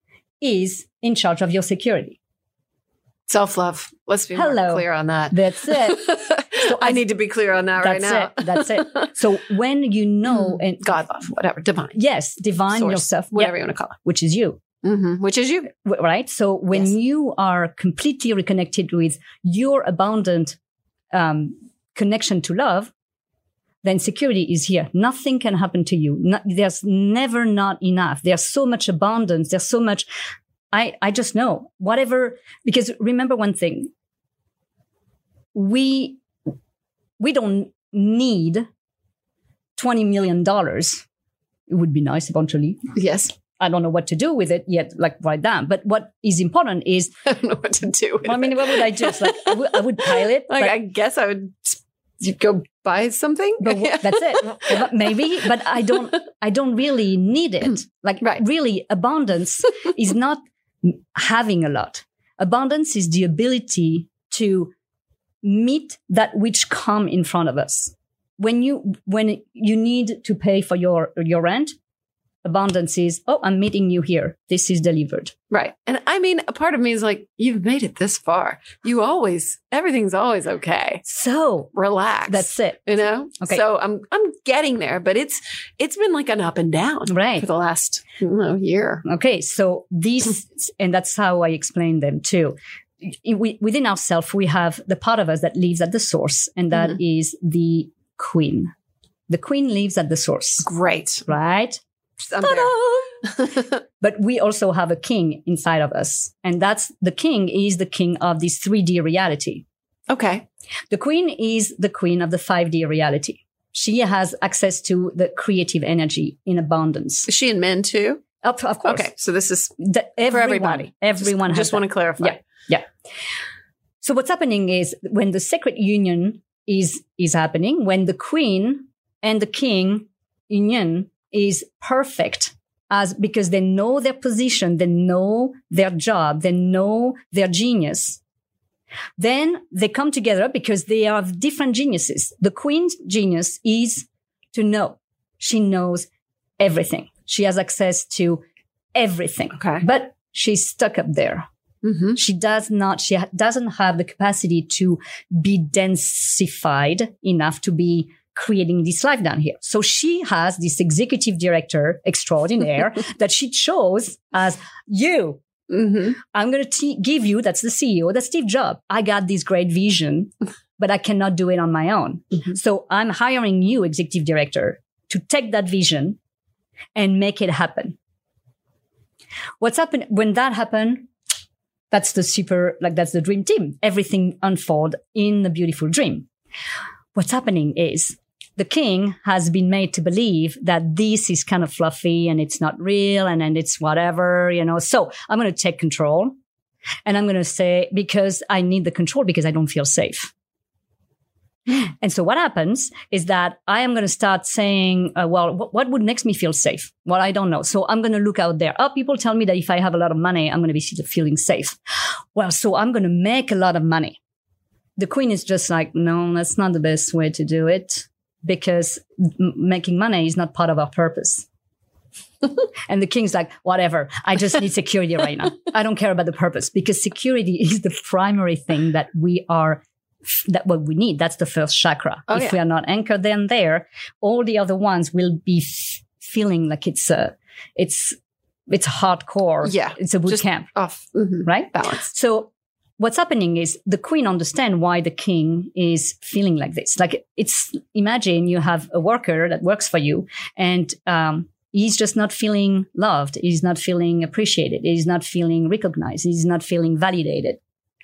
is in charge of your security. Self-love. Let's be more Hello. clear on that. That's it. So I need to be clear on that right That's now. it. That's it. So when you know, and God love, whatever, divine, yes, divine source, yourself, whatever yeah, you want to call which is you. it, hmm which is you. W- Right. So when Yes. you are completely reconnected with your abundant um, connection to love, then security is here. Nothing can happen to you. No, there's never not enough. There's so much abundance. There's so much. I, I just know whatever, because remember one thing, we, we don't need twenty million dollars. It would be nice eventually. Yes. I don't know what to do with it yet, like right down. But what is important is, I don't know what to do with I mean, it. what would I do? It's like, I would, I would pile it. Like, but, I guess I would s- go buy something. but wh- that's it. Maybe, but I don't, I don't really need it. Like Right. really abundance is not having a lot. Abundance is the ability to meet that which come in front of us. When you, when you need to pay for your, your rent, abundance is, oh, I'm meeting you here. This is delivered. Right. And I mean, a part of me is like, you've made it this far. You always, everything's always okay. So relax. That's it. You know? Okay. So I'm, I'm getting there, but it's, it's been like an up and down right. for the last you know, year. Okay. So these, and that's how I explain them too. We, within ourselves, we have the part of us that lives at the source, and that mm-hmm. is the queen. The queen lives at the source. Great. Right? But we also have a king inside of us. And that's the king is the king of this three D reality. Okay. The queen is the queen of the five D reality. She has access to the creative energy in abundance. Is she in men too? Of, of course. Okay. So this is the, everyone, for everybody. Everyone just, has just want to clarify. Yeah. Yeah. So what's happening is when the sacred union is, is happening, when the queen and the king union is perfect as because they know their position, they know their job, they know their genius. Then they come together because they are different geniuses. The queen's genius is to know. She knows everything. She has access to everything. Okay. But she's stuck up there. Mm-hmm. She does not, she ha- doesn't have the capacity to be densified enough to be creating this life down here. So she has this executive director extraordinaire that she chose as you. Mm-hmm. I'm going to te- give you, that's the C E O, that's Steve Jobs. I got this great vision, but I cannot do it on my own. Mm-hmm. So I'm hiring you, executive director, to take that vision and make it happen. What's happened when that happened? That's the super, like that's the dream team. Everything unfold in the beautiful dream. What's happening is the king has been made to believe that this is kind of fluffy and it's not real and then it's whatever, you know. So I'm going to take control and I'm going to say, because I need the control because I don't feel safe. And so what happens is that I am going to start saying, uh, well, what, what would makes me feel safe? Well, I don't know. So I'm going to look out there. Oh, people tell me that if I have a lot of money, I'm going to be feeling safe. Well, so I'm going to make a lot of money. The queen is just like, no, that's not the best way to do it because m- making money is not part of our purpose. And the king's like, whatever. I just need security right now. I don't care about the purpose because security is the primary thing that we are that what we need. That's the first chakra. Oh, if yeah. we are not anchored then there, all the other ones will be f- feeling like it's a, it's, it's hardcore. Yeah. It's a boot Just camp. Off. Mm-hmm. Right? Balance. So what's happening is the queen understands why the king is feeling like this. Like it's, imagine you have a worker that works for you and, um, he's just not feeling loved. He's not feeling appreciated. He's not feeling recognized. He's not feeling validated.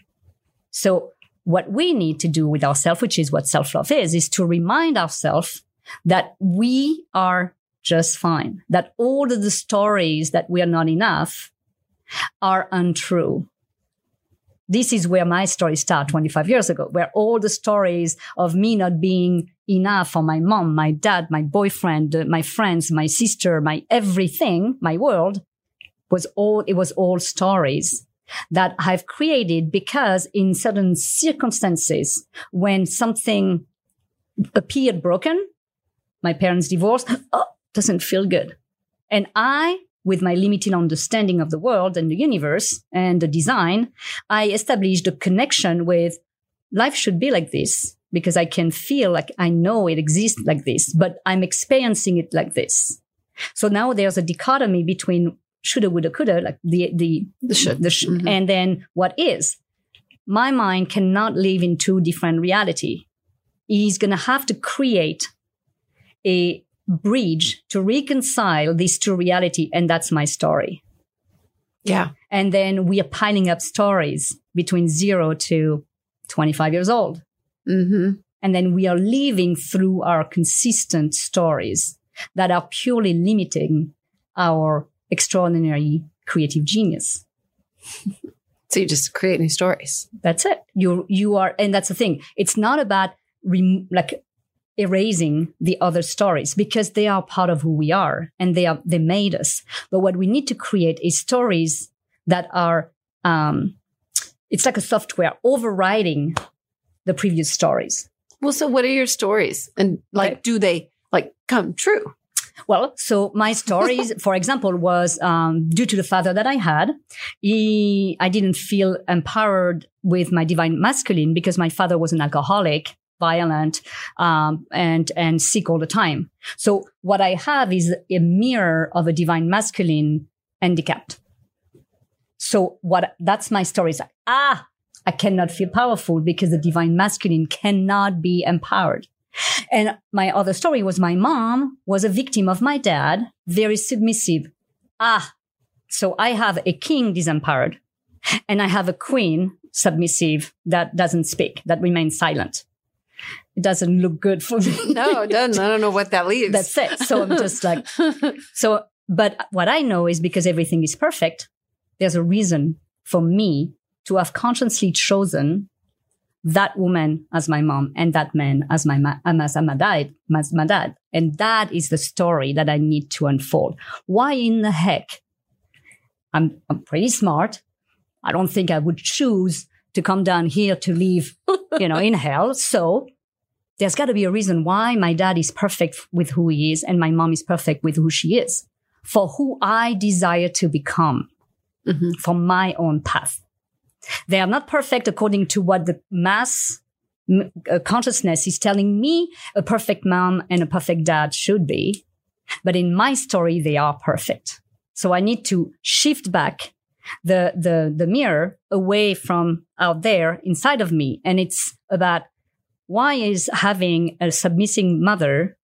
So what we need to do with ourselves, which is what self-love is, is to remind ourselves that we are just fine, that all of the stories that we are not enough are untrue. This is where my story started twenty-five years ago, where all the stories of me not being enough for my mom, my dad, my boyfriend, my friends, my sister, my everything, my world was all, it was all stories that I've created because in certain circumstances, when something appeared broken, my parents divorced, oh, doesn't feel good. And I, with my limited understanding of the world and the universe and the design, I established a connection with life should be like this because I can feel like I know it exists like this, but I'm experiencing it like this. So now there's a dichotomy between shoulda, woulda, coulda, like the, the, the should, the sh- mm-hmm. and then what is. My mind cannot live in two different reality. He's going to have to create a bridge to reconcile these two reality. And that's my story. Yeah. And then we are piling up stories between zero to twenty-five years old. Mm-hmm. And then we are living through our consistent stories that are purely limiting our extraordinary creative genius. So you just create new stories. That's it. You you are, and that's the thing. It's not about rem, like erasing the other stories because they are part of who we are and they are they made us. But what we need to create is stories that are. Um, it's like a software overriding the previous stories. Well, so what are your stories, and like, Okay. do they like come true? Well, so my stories, for example, was um, due to the father that I had. He, I didn't feel empowered with my divine masculine because my father was an alcoholic, violent, um, and and sick all the time. So what I have is a mirror of a divine masculine handicapped. So what that's my story. It's like, ah, I cannot feel powerful because the divine masculine cannot be empowered. And my other story was my mom was a victim of my dad, very submissive. Ah, so I have a king disempowered and I have a queen submissive that doesn't speak, that remains silent. It doesn't look good for me. No, it doesn't. I don't know what that leaves. That's it. So I'm just like, so, but what I know is because everything is perfect, there's a reason for me to have consciously chosen that woman as my mom and that man as my ma- as my dad, as my dad. And that is the story that I need to unfold. Why in the heck? I'm I'm pretty smart. I don't think I would choose to come down here to live, you know, in hell. So there's got to be a reason why my dad is perfect with who he is and my mom is perfect with who she is, for who I desire to become, mm-hmm. for my own path. They are not perfect according to what the mass uh, consciousness is telling me a perfect mom and a perfect dad should be. But in my story, they are perfect. So I need to shift back the, the, the mirror away from out there inside of me. And it's about why is having a submissive mother,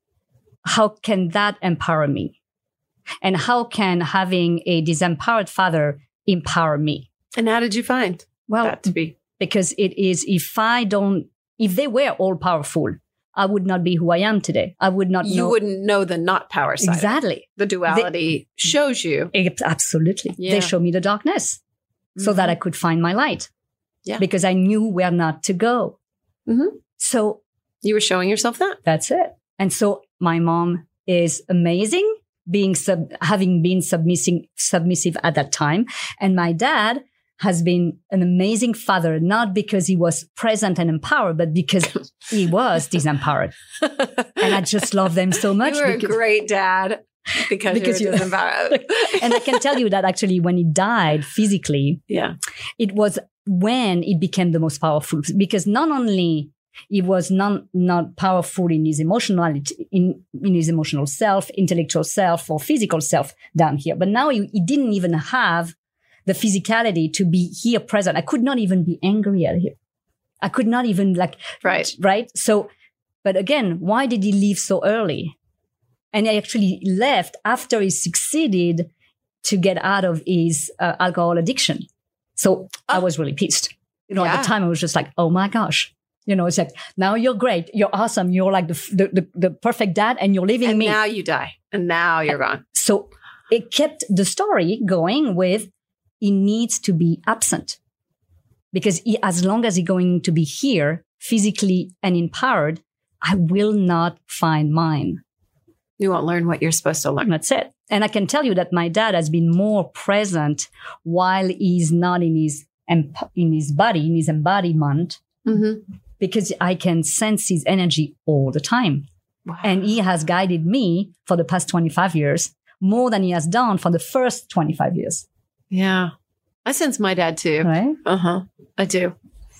how can that empower me? And how can having a disempowered father empower me? And how did you find well, that to be? Because it is, if I don't, if they were all powerful, I would not be who I am today. I would not you know. You wouldn't know the not power side. Exactly. The duality they, shows you. It, absolutely. Yeah. They show me the darkness mm-hmm. so that I could find my light. Yeah. Because I knew where not to go. Mm-hmm. So. You were showing yourself that. That's it. And so my mom is amazing, being sub, having been submissive, submissive at that time. And my dad has been an amazing father, not because he was present and empowered, but because he was disempowered. And I just love them so much. You were because, a great dad because, because you were disempowered. And I can tell you that actually when he died physically, yeah, it was when it became the most powerful, because not only he was not, not powerful in his emotionality, in, in his emotional self, intellectual self, or physical self down here, but now he, he didn't even have the physicality to be here present. I could not even be angry at him. I could not even like, right. Right. So, but again, why did he leave so early? And he actually left after he succeeded to get out of his uh, alcohol addiction. So oh. I was really pissed. You know, yeah. At the time I was just like, oh my gosh. You know, it's like, now you're great. You're awesome. You're like the, the, the, the perfect dad and you're leaving and me. And now you die. And now you're gone. So it kept the story going with, he needs to be absent because he, as long as he's going to be here physically and empowered, I will not find mine. You won't learn what you're supposed to learn. That's it. And I can tell you that my dad has been more present while he's not in his, in his body, in his embodiment, mm-hmm. because I can sense his energy all the time. Wow. And he has guided me for the past twenty-five years more than he has done for the first twenty-five years. Yeah. I sense my dad too. Right? Uh-huh. I do.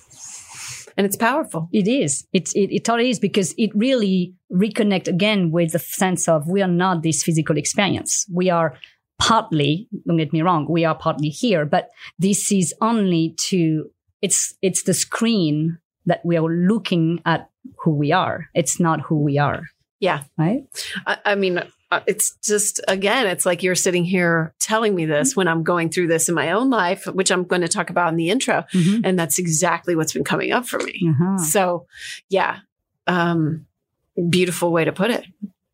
And it's powerful. It is. It, it, it totally is because it really reconnect again with the sense of we are not this physical experience. We are partly, don't get me wrong, we are partly here, but this is only to, it's, it's the screen that we are looking at who we are. It's not who we are. Yeah. Right? I, I mean, it's just, again, it's like you're sitting here telling me this when I'm going through this in my own life, which I'm going to talk about in the intro. Mm-hmm. And that's exactly what's been coming up for me. Uh-huh. So yeah, um, beautiful way to put it.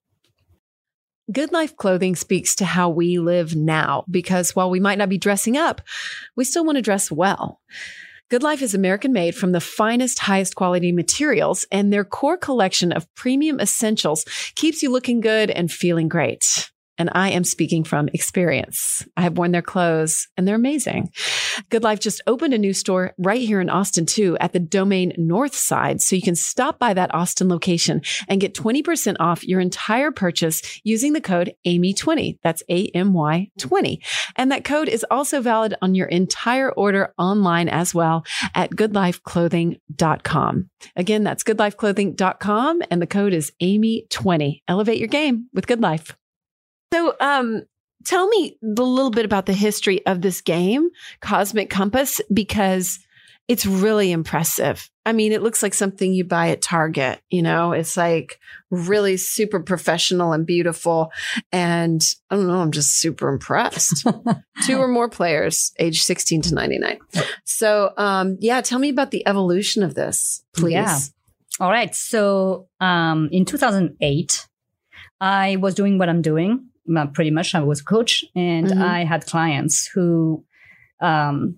Good Life Clothing speaks to how we live now, because while we might not be dressing up, we still want to dress well. Good Life is American made from the finest, highest quality materials, and their core collection of premium essentials keeps you looking good and feeling great. And I am speaking from experience. I have worn their clothes and they're amazing. Good Life just opened a new store right here in Austin too at the Domain North side. So you can stop by that Austin location and get twenty percent off your entire purchase using the code A M Y twenty. That's A M Y twenty. And that code is also valid on your entire order online as well at good life clothing dot com. Again, that's good life clothing dot com and the code is A M Y twenty. Elevate your game with Good Life. So, um, tell me a little bit about the history of this game, Cosmic Compass, because it's really impressive. I mean, it looks like something you buy at Target, you know, it's like really super professional and beautiful. And I don't know, I'm just super impressed. Two or more players, age sixteen to ninety-nine. So, um, yeah, tell me about the evolution of this, please. Yeah. All right. So, um, in two thousand eight, I was doing what I'm doing. Pretty much, I was a coach, and mm-hmm. I had clients who, um,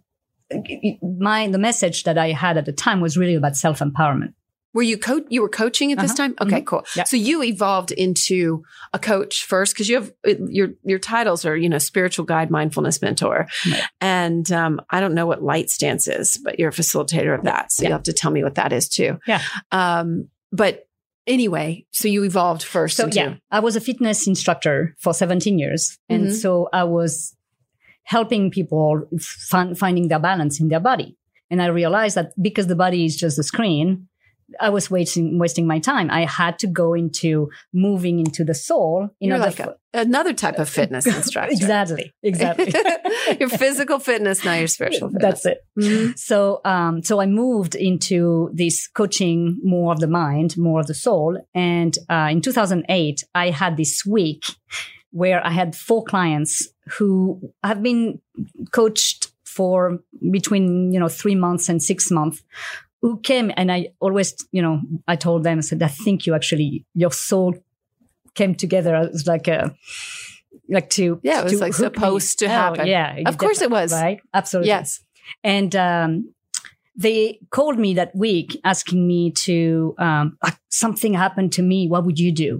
my the message that I had at the time was really about self empowerment. Were you co- you were coaching at this uh-huh. time? Okay, mm-hmm. cool. Yeah. So you evolved into a coach first because you have your your titles are you know spiritual guide, mindfulness mentor, right. and um, I don't know what Light Stance is, but you're a facilitator of that, so yeah. you'll have to tell me what that is too. Yeah. Um, but. Anyway, so you evolved first. So into- yeah, I was a fitness instructor for seventeen years. And mm-hmm. so I was helping people find, finding their balance in their body. And I realized that because the body is just a screen, I was wasting, wasting my time. I had to go into moving into the soul. In You're order like for, a, another type of fitness instructor. Exactly. Exactly. Your physical fitness, now your spiritual fitness. That's it. Mm-hmm. So, um, so I moved into this coaching, more of the mind, more of the soul. And, uh, in two thousand eight, I had this week where I had four clients who have been coached for between, you know, three months and six months. Who came, and I always, you know, I told them, I said, I think you actually, your soul came together as like a, like to, yeah, it was to like supposed me. to happen. Oh, yeah. Of course it was. Right? Absolutely. Yes. And, um, they called me that week asking me to, um, something happened to me. What would you do?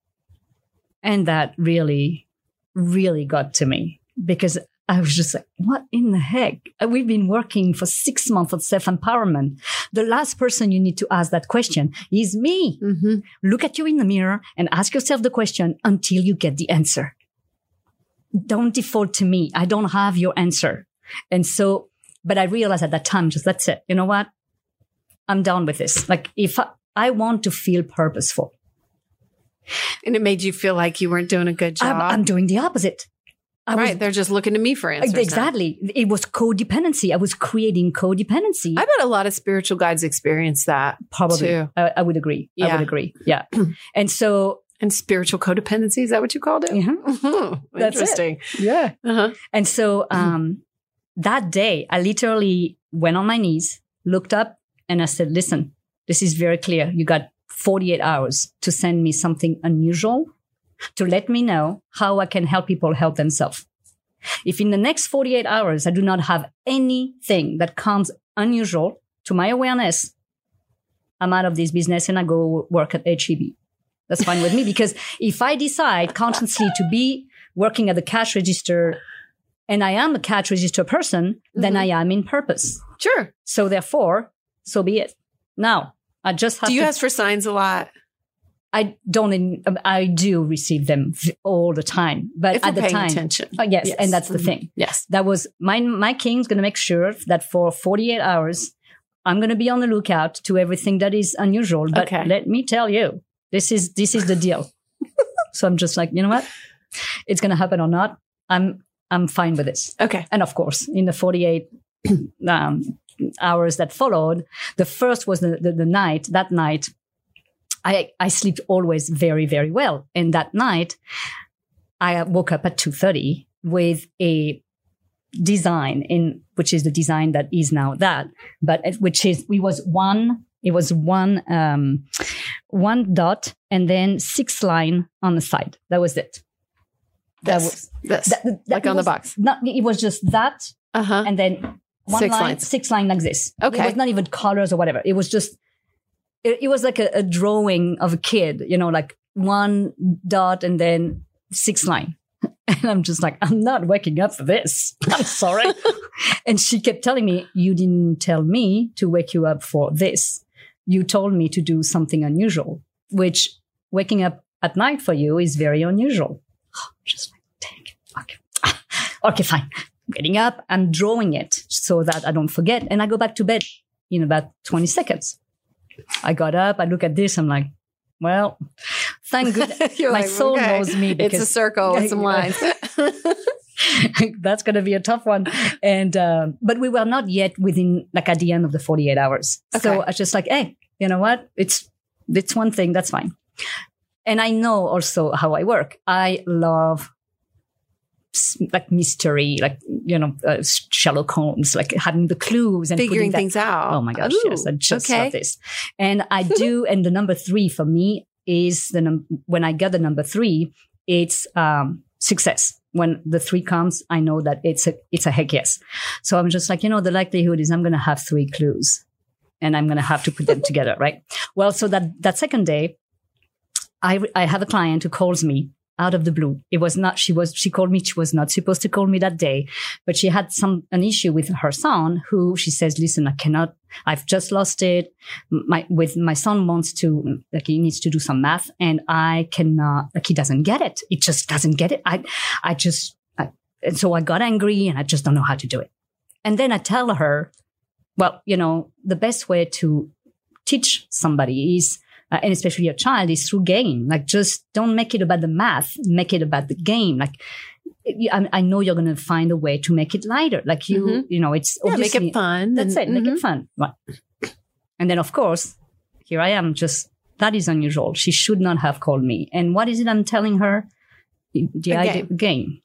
And that really, really got to me because I was just like, what in the heck? We've been working for six months of self-empowerment. The last person you need to ask that question is me. Mm-hmm. Look at you in the mirror and ask yourself the question until you get the answer. Don't default to me. I don't have your answer. And so, but I realized at that time, just that's it. You know what? I'm done with this. Like if I, I want to feel purposeful. And it made you feel like you weren't doing a good job. I'm, I'm doing the opposite. I right. Was, they're just looking to me for answers. Exactly. Now. It was codependency. I was creating codependency. I bet a lot of spiritual guides experience that. Probably. Too. I, I would agree. Yeah. I would agree. Yeah. And so. And spiritual codependency, is that what you called it? Yeah. Mm-hmm. That's interesting. It. Yeah. Uh-huh. And so um, that day, I literally went on my knees, looked up, and I said, listen, this is very clear. You got forty-eight hours to send me something unusual to let me know how I can help people help themselves. If in the next forty-eight hours, I do not have anything that comes unusual to my awareness, I'm out of this business and I go work at H E B. That's fine with me because if I decide consciously to be working at the cash register and I am a cash register person, mm-hmm. then I am in purpose. Sure. So therefore, so be it. Now, I just have Do you to, ask for signs a lot? I don't, I do receive them all the time, but if we're at the paying time, attention. Oh, yes, yes. And that's the mm-hmm. thing. Yes. That was my, my king's going to make sure that for forty-eight hours, I'm going to be on the lookout to everything that is unusual. But okay. let me tell you, this is, this is the deal. So I'm just like, you know what? It's going to happen or not. I'm, I'm fine with this. Okay. And of course, in the forty-eight um, hours that followed, the first was the, the, the night, that night, I, I sleep always very, very well. And that night, I woke up at two thirty with a design in, which is the design that is now that, but it, which is, it was one, it was one, um, one dot and then six line on the side. That was it. That this, was this, that, that like on was the box. Not, it was just that. Uh-huh. And then one six line, lines. six line like this. Okay. It was not even colors or whatever. It was just, it, it was like a, a drawing of a kid, you know, like one dot and then six line. And I'm just like, I'm not waking up for this. I'm sorry. And she kept telling me, you didn't tell me to wake you up for this. You told me to do something unusual, which waking up at night for you is very unusual. Just like, dang it. Okay. Okay, fine. I'm getting up. I'm drawing it so that I don't forget. And I go back to bed in about twenty seconds. I got up. I look at this. I'm like, well, thank goodness. My like, soul okay. knows me. It's a circle with some lines. That's going to be a tough one. And, uh, but we were not yet within, like at the end of the forty-eight hours. Okay. So I was just like, hey, you know what? It's, it's one thing. That's fine. And I know also how I work. I love like mystery, like, you know, uh, Sherlock Holmes, like having the clues and figuring that, things out. Oh my gosh, Ooh, yes, I just okay. love this. And I do, and the number three for me is the num- when I get the number three, it's um, success. When the three comes, I know that it's a it's a heck yes. So I'm just like, you know, the likelihood is I'm going to have three clues, and I'm going to have to put them together, right? Well, so that that second day, I I have a client who calls me out of the blue. It was not, she was, she called me, she was not supposed to call me that day, but she had some, an issue with her son who she says, listen, I cannot, I've just lost it. My, with my son wants to, like he needs to do some math and I cannot, like he doesn't get it. It just doesn't get it. I, I just, I, and so I got angry and I just don't know how to do it. And then I tell her, well, you know, the best way to teach somebody is, Uh, and especially a child, is through game. Like, just don't make it about the math, make it about the game. Like, I, I know you're going to find a way to make it lighter. Like, you, mm-hmm. you know, it's yeah, obviously, make it fun. That's and, it, make mm-hmm. it fun. Right. And then, of course, here I am, just, that is unusual. She should not have called me. And what is it I'm telling her? The a idea, game.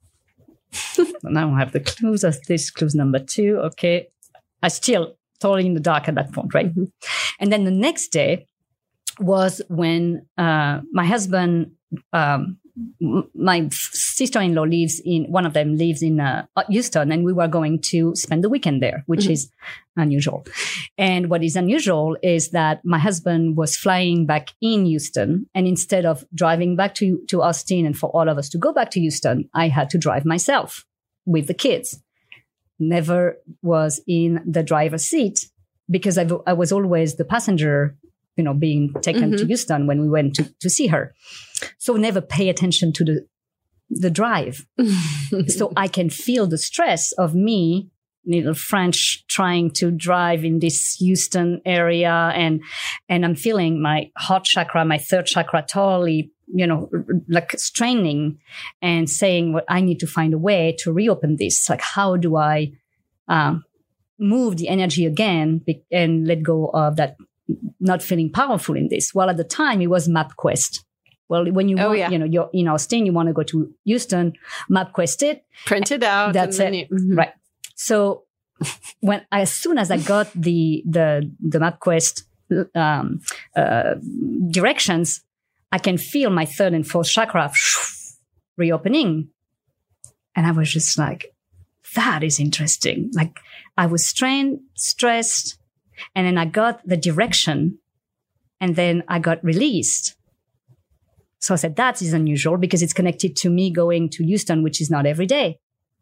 Now I have the clues. As this clues number two. Okay. I still totally in the dark at that point, right? Mm-hmm. And then the next day, was when uh, my husband, um, m- my sister-in-law lives in, one of them lives in uh, Houston, and we were going to spend the weekend there, which mm-hmm. is unusual. And what is unusual is that my husband was flying back in Houston, and instead of driving back to, to Austin and for all of us to go back to Houston, I had to drive myself with the kids. Never was in the driver's seat because I, I was always the passenger, you know, being taken mm-hmm. to Houston when we went to, to see her. So never pay attention to the, the drive. So I can feel the stress of me, little French, trying to drive in this Houston area. And, and I'm feeling my heart chakra, my third chakra totally, you know, like straining and saying, well, I need to find a way to reopen this. Like, how do I, um, move the energy again and let go of that, not feeling powerful in this. Well, at the time, it was MapQuest. Well, when you oh, want, yeah. you know, you're in Austin, you want to go to Houston, MapQuest it. Print it out. That's it. You, mm-hmm. Right. So when, as soon as I got the, the, the MapQuest, um, uh, directions, I can feel my third and fourth chakra reopening. And I was just like, that is interesting. Like, I was strained, stressed, and then I got the direction, and then I got released. So I said, that is unusual because it's connected to me going to Houston, which is not every day.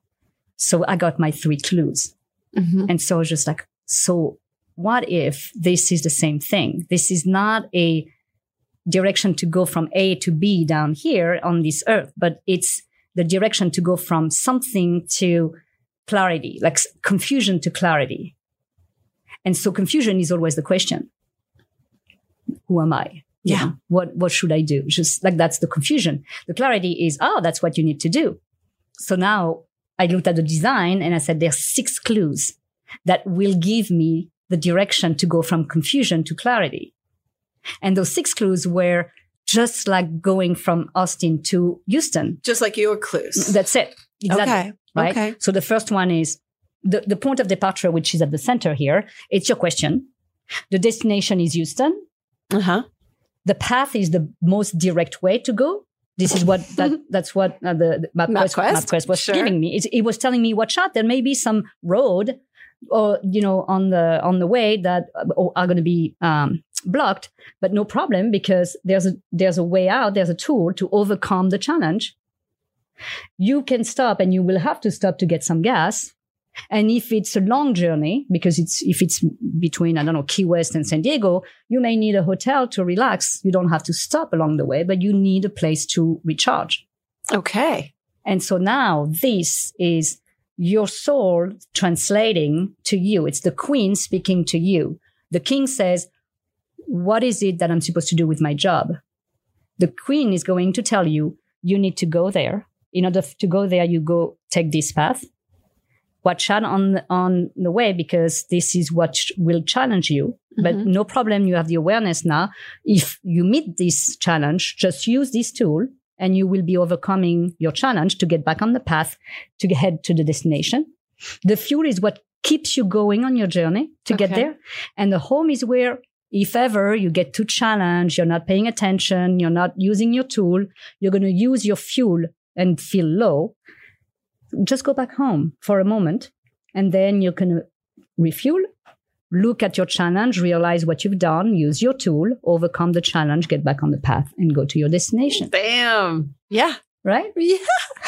So I got my three clues. Mm-hmm. And so I was just like, so what if this is the same thing? This is not a direction to go from A to B down here on this earth, but it's the direction to go from something to clarity, like confusion to clarity. And so confusion is always the question. Who am I? You yeah. know, what, what should I do? Just like that's the confusion. The clarity is, oh, that's what you need to do. So now I looked at the design and I said, there's six clues that will give me the direction to go from confusion to clarity. And those six clues were just like going from Austin to Houston. Just like your clues. That's it. Exactly. Okay. Right? Okay. So the first one is, The, the point of departure, which is at the center here, it's your question. The destination is Houston. Uh-huh. The path is the most direct way to go. This is what, that, that's what uh, the, the MapQuest, MapQuest? MapQuest was Sure. giving me. It, it was telling me, watch out, there may be some road or, you know, on the, on the way that uh, are going to be, um, blocked, but no problem because there's a, there's a way out. There's a tool to overcome the challenge. You can stop, and you will have to stop to get some gas. And if it's a long journey, because it's if it's between, I don't know, Key West and San Diego, you may need a hotel to relax. You don't have to stop along the way, but you need a place to recharge. Okay. And so now this is your soul translating to you. It's the queen speaking to you. The king says, what is it that I'm supposed to do with my job? The queen is going to tell you, you need to go there. In order to go there, you go take this path. Watch out on, on the way, because this is what sh- will challenge you. Mm-hmm. But no problem. You have the awareness now. If you meet this challenge, just use this tool and you will be overcoming your challenge to get back on the path to head to the destination. The fuel is what keeps you going on your journey to okay. get there. And the home is where, if ever you get too challenged, you're not paying attention, you're not using your tool, you're going to use your fuel and feel low. Just go back home for a moment, and then you can refuel, look at your challenge, realize what you've done, use your tool, overcome the challenge, get back on the path, and go to your destination. Damn. Yeah. Right? Yeah.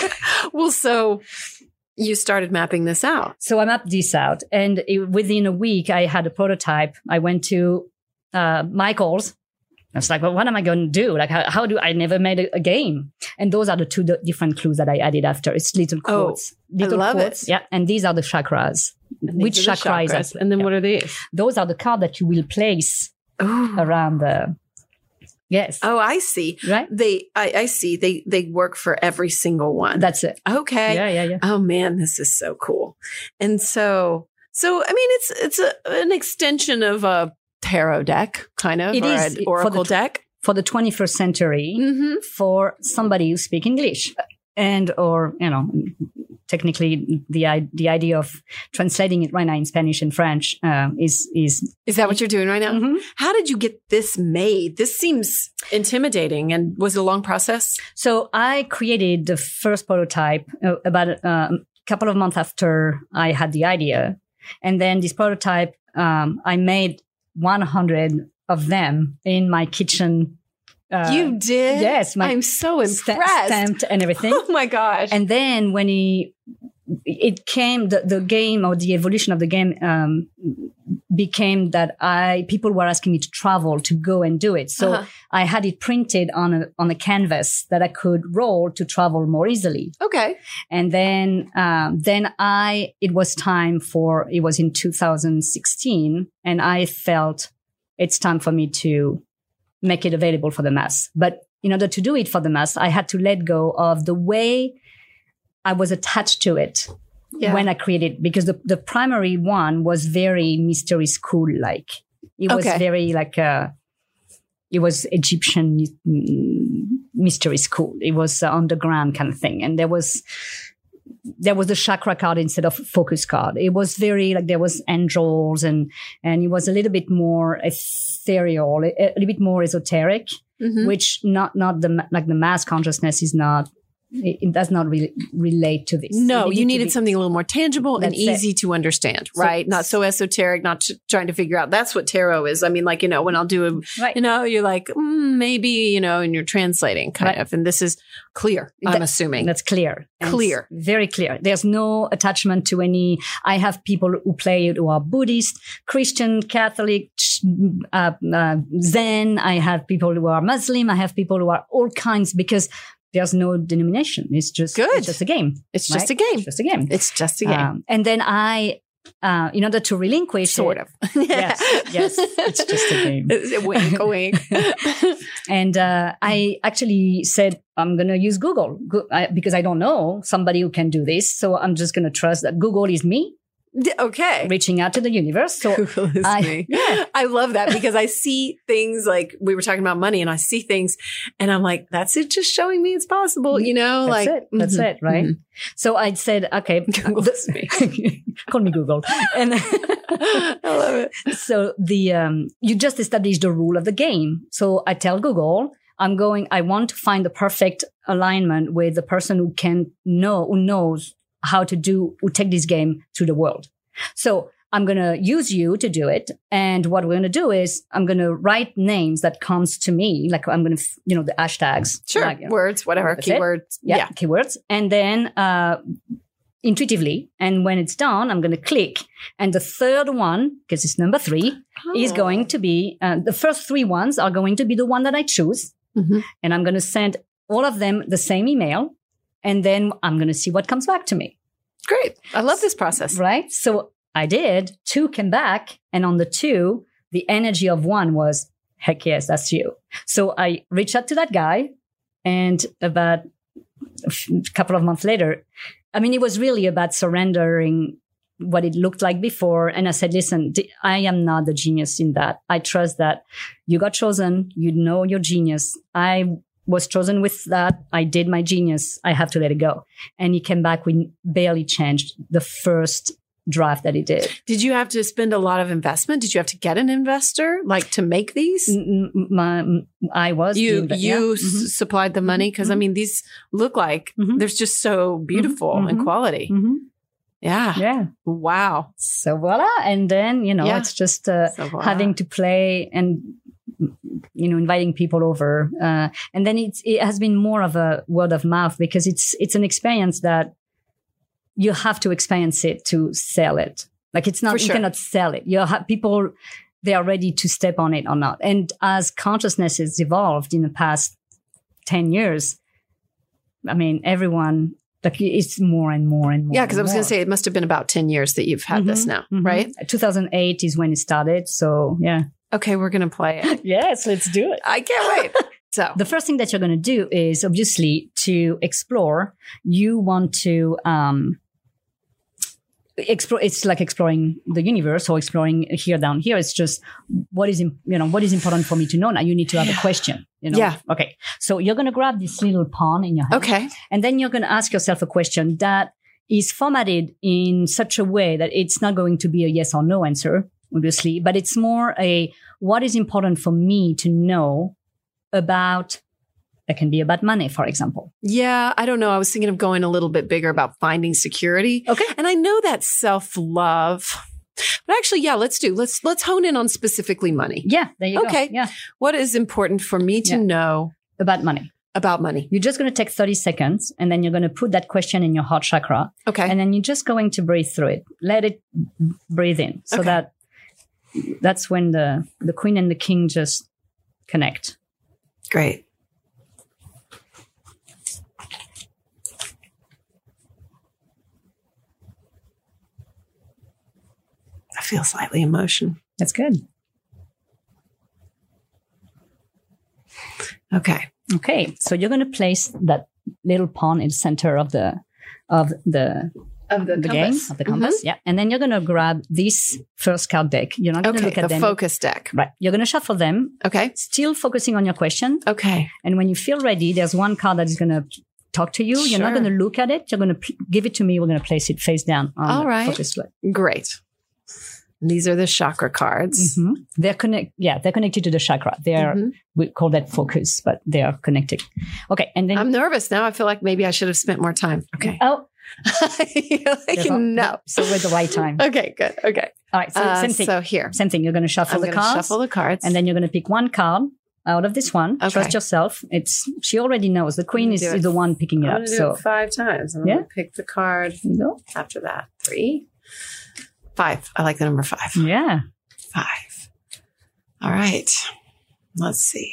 Well, so you started mapping this out. So I mapped this out, and it, within a week, I had a prototype. I went to uh, Michael's. I was like, well, what am I going to do? Like, how, how do I never made a, a game? And those are the two d- different clues that I added after. It's little quotes. Oh, little I love quotes. it. Yeah. And these are the chakras. And Which chakra is that? And then yeah. what are these? Those are the cards that you will place Ooh. around the, yes. Oh, I see. Right? They, I, I see. They, they work for every single one. That's it. Okay. Yeah, yeah, yeah. Oh man, this is so cool. And so, so, I mean, it's, it's a, an extension of a tarot deck, kind of, It or is an oracle for the, deck. For the twenty-first century, Mm-hmm. for somebody who speaks English. And, or, you know, technically the the idea of translating it right now in Spanish and French uh, is is Is that what you're doing right now? Mm-hmm. How did you get this made? This seems intimidating. And was it a long process? So I created the first prototype uh, about uh, a couple of months after I had the idea. And then this prototype, um, I made one hundred of them in my kitchen. Uh, You did? Yes. My I'm so sta- impressed. stamped and everything. Oh my gosh. And then when he, it came, the, the game or the evolution of the game um, became that I people were asking me to travel to go and do it. So Uh-huh. I had it printed on a on a canvas that I could roll to travel more easily. Okay. And then um, then I it was time for it was in two thousand sixteen, and I felt it's time for me to make it available for the mass. But in order to do it for the mass, I had to let go of the way I was attached to it Yeah. when I created, because the, the primary one was very mystery school like. It was Okay. very like a, it was Egyptian mm, mystery school. It was uh, underground kind of thing. And there was, there was the chakra card instead of focus card. It was very like there was angels and, and it was a little bit more ethereal, a, a little bit more esoteric, Mhm. which not, not the, like the mass consciousness is not, it, it does not really relate to this. No, It you to needed be- something a little more tangible and That's it. easy to understand, So- right? Not so esoteric, not t- trying to figure out. That's what tarot is. I mean, like, you know, when I'll do a, Right. you know, you're like, mm, maybe, you know, and you're translating kind Right. of. And this is clear, I'm That- assuming. That's clear. And Clear. it's very clear. There's no attachment to any. I have people who play it who are Buddhist, Christian, Catholic, uh, uh, Zen. I have people who are Muslim. I have people who are all kinds, because there's no denomination. It's just, Good. it's just a game. It's just right? a game. It's just a game. It's just a game. Um, and then I, uh, in order to relinquish sort it, of. yes, yes, it's just a game. It's a wink, a wink. And uh, I actually said, I'm going to use Google Go- I, because I don't know somebody who can do this. So I'm just going to trust that Google is me Okay. reaching out to the universe. So Google is I- me. yeah. I love that because I see things like we were talking about money, and I see things and I'm like, that's it, just showing me it's possible, you know, that's like it. That's mhm, it. Right. mhm. So I said, okay, Google is me. call me Google. And I love it. so the, um, you just established the rule of the game. So I tell Google, I'm going, I want to find the perfect alignment with the person who can know, who knows how to do, who take this game to the world. So I'm going to use you to do it. And what we're going to do is I'm going to write names that comes to me. Like I'm going to, you know, the hashtags. Sure. Like, you know, words, whatever, keywords. Yeah, Yeah. keywords. And then, uh, intuitively. And when it's done, I'm going to click. And the third one, because it's number three, Oh. is going to be, uh, the first three ones are going to be the one that I choose. Mhm. And I'm going to send all of them the same email. And then I'm going to see what comes back to me. Great. I love this process. Right. So I did. Two came back. And on the two, the energy of one was, heck yes, that's you. So I reached out to that guy. And about a f- couple of months later, I mean, it was really about surrendering what it looked like before. And I said, listen, th- I am not the genius in that. I trust that you got chosen. You know your genius. I was chosen with that. I did my genius. I have to let it go. And he came back. We barely changed the first draft that he did. Did you have to spend a lot of investment? Did you have to get an investor like to make these? M- m- my, I was You the inve- you yeah. s- Mhm. supplied the money because I Mhm. mean these look like Mhm. they're just so beautiful Mhm. and Mhm. quality. Mhm. Yeah. Yeah. Wow. So voila. And then, you know, Yeah. it's just uh, So voila. having to play and, you know, inviting people over. Uh, and then it's, it has been more of a word of mouth because it's, it's an experience that you have to experience it to sell it. Like it's not, For you sure. cannot sell it. You have people, they are ready to step on it or not. And as consciousness has evolved in the past ten years, I mean, everyone, like it's more and more and more. Yeah, because I and was going more. to say it must have been about ten years that you've had this Mhm, now, mhm. right? two thousand eight is when it started. So yeah. Okay, we're going to play it. Yes, let's do it. I can't wait. So, The first thing that you're going to do is obviously to explore. You want to um, explore. It's like exploring the universe or exploring here down here. It's just what is im- you know what is important for me to know. Now you need to have a question. You know. Yeah. Okay. So you're going to grab this little pawn in your hand. okay. And then you're going to ask yourself a question that is formatted in such a way that it's not going to be a yes or no answer, obviously, but it's more a what is important for me to know about. It can be about money, for example. Yeah, I don't know. I was thinking of going a little bit bigger about finding security. Okay. And I know that's self-love. But actually, yeah, let's do. Let's let's hone in on specifically money. Yeah, there you Okay. go. Yeah, What is important for me to Yeah. know about money. about money? You're just going to take thirty seconds and then you're going to put that question in your heart chakra. Okay. And then you're just going to breathe through it. Let it breathe in. So Okay. that that's when the, the queen and the king just connect. Great. I feel slightly emotion. That's good. Okay. Okay. So you're going to place that little pawn in the center of the, of the, Of the, the game, of the compass. Yeah. And then you're going to grab this first card deck. You're not going to Okay. look at The them. focus deck. Right. You're going to shuffle them, Okay. still focusing on your question. Okay. And when you feel ready, there's one card that is going to talk to you. You're not Sure. going to look at it. You're going to p- give it to me. We're going to place it face down on All the right. focus slide. Great. These are the chakra cards. Mhm. They're connect. Yeah, they're connected to the chakra. They are. Mhm. We call that focus, but they are connected. Okay, and then I'm nervous now. I feel like maybe I should have spent more time. Okay. oh, You're like, there's not- no. So we're at the right time. Okay, good. Okay. All right. So Uh, same thing. so here, Same thing. You're going to shuffle I'm the going to cards, shuffle the cards. and then you're going to pick one card out of this one. Okay. Trust yourself. It's she already knows. The queen I'm is, gonna do is it. the one picking it I'm up. going to do So it five times. I'm Yeah. going to pick the card there you go. after that. Three. Five. I like the number five. Yeah. Five. All right. Let's see.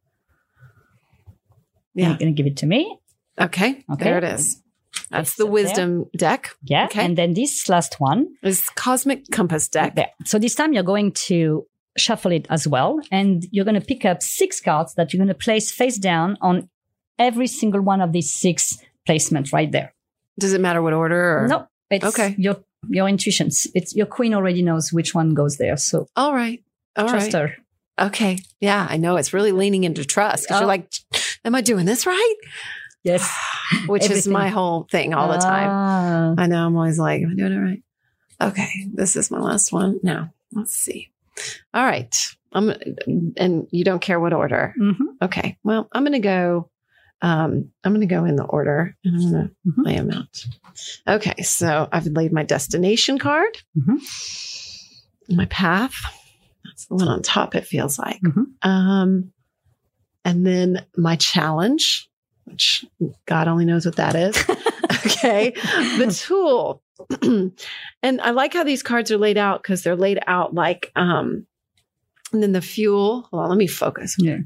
You're Yeah. going to give it to me. Okay. Okay. There it is. That's It's the up there. wisdom deck. Yeah. Okay. And then this last one. It's cosmic compass deck. There. So this time you're going to shuffle it as well. And you're going to pick up six cards that you're going to place face down on every single one of these six placements right there. Does it matter what order? Or? No, it's Okay. your your intuitions. It's your queen already knows which one goes there. So All right. All trust right. her. Okay. Yeah, I know. It's really leaning into trust because Oh. you're like, am I doing this right? Yes. Which is Everything. my whole thing all the time. Ah. I know. I'm always like, am I doing it right? Okay. This is my last one. Now, let's see. All right. I'm, and you don't care what order. Mhm. Okay. Well, I'm going to go Um, I'm going to go in the order and I'm going to Mhm. lay them out. Okay. So I've laid my destination card, Mhm. my path. That's the one on top, it feels like. Mhm. Um, and then my challenge, which God only knows what that is. Okay. The tool. And I like how these cards are laid out because they're laid out like, um, and then the fuel. Hold on, let me focus. Yeah.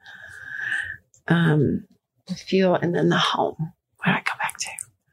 Um, the fuel and then the home. Where do I go back to?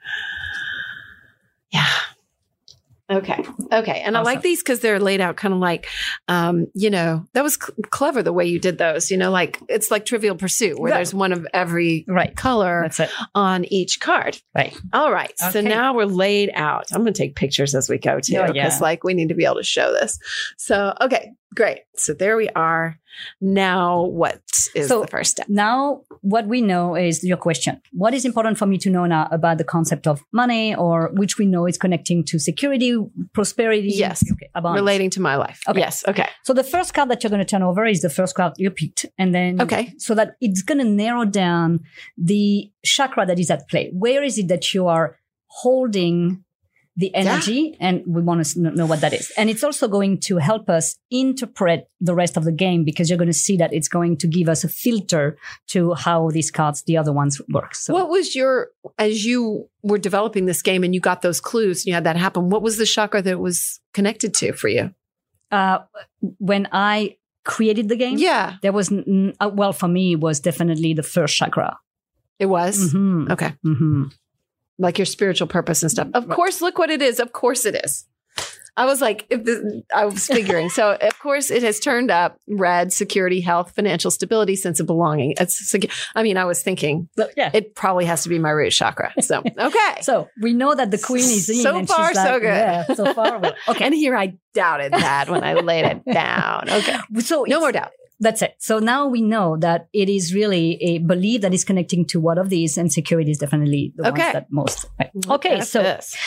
Yeah. Okay. Okay. And I like Awesome. these because they're laid out kind of like, um, you know, that was cl- clever the way you did those, you know, like it's like Trivial Pursuit where Right. there's one of every Right. color That's it. on each card. Right. All right. So Okay. now we're laid out. I'm going to take pictures as we go too, Oh, because yeah. like we need to be able to show this. So, okay, great. So there we are. Now what is So- the first step? Now, what we know is your question. What is important for me to know now about the concept of money, or which we know is connecting to security, prosperity? Yes. Okay, abundance. Relating to my life. Okay. Yes. Okay. So the first card that you're going to turn over is the first card you picked. And then, Okay. so that it's going to narrow down the chakra that is at play. Where is it that you are holding the energy? And we want to know what that is. And it's also going to help us interpret the rest of the game, because you're going to see that it's going to give us a filter to how these cards, the other ones, work. So What was your, as you were developing this game and you got those clues and you had that happen, what was the chakra that it was connected to for you? uh, when I created the game, Yeah, there was, n- uh, well, for me, it was definitely the first chakra. it was. Mhm. Okay. Mhm. Like your spiritual purpose and stuff. Of course, look what it is. Of course it is. I was like, if the, I was figuring. So, of course, it has turned up red, security, health, financial stability, sense of belonging. It's, secu- I mean, I was thinking But yeah. it probably has to be my root chakra. So, okay. So we know that the queen is in. So and far, she's so like, good. Yeah, so far. Well, okay. And here I doubted that when I laid it down. Okay. So No it's- more doubt. That's it. So now we know that it is really a belief that is connecting to one of these, and security is definitely the Okay. ones that most. Right. Look Okay. at So this.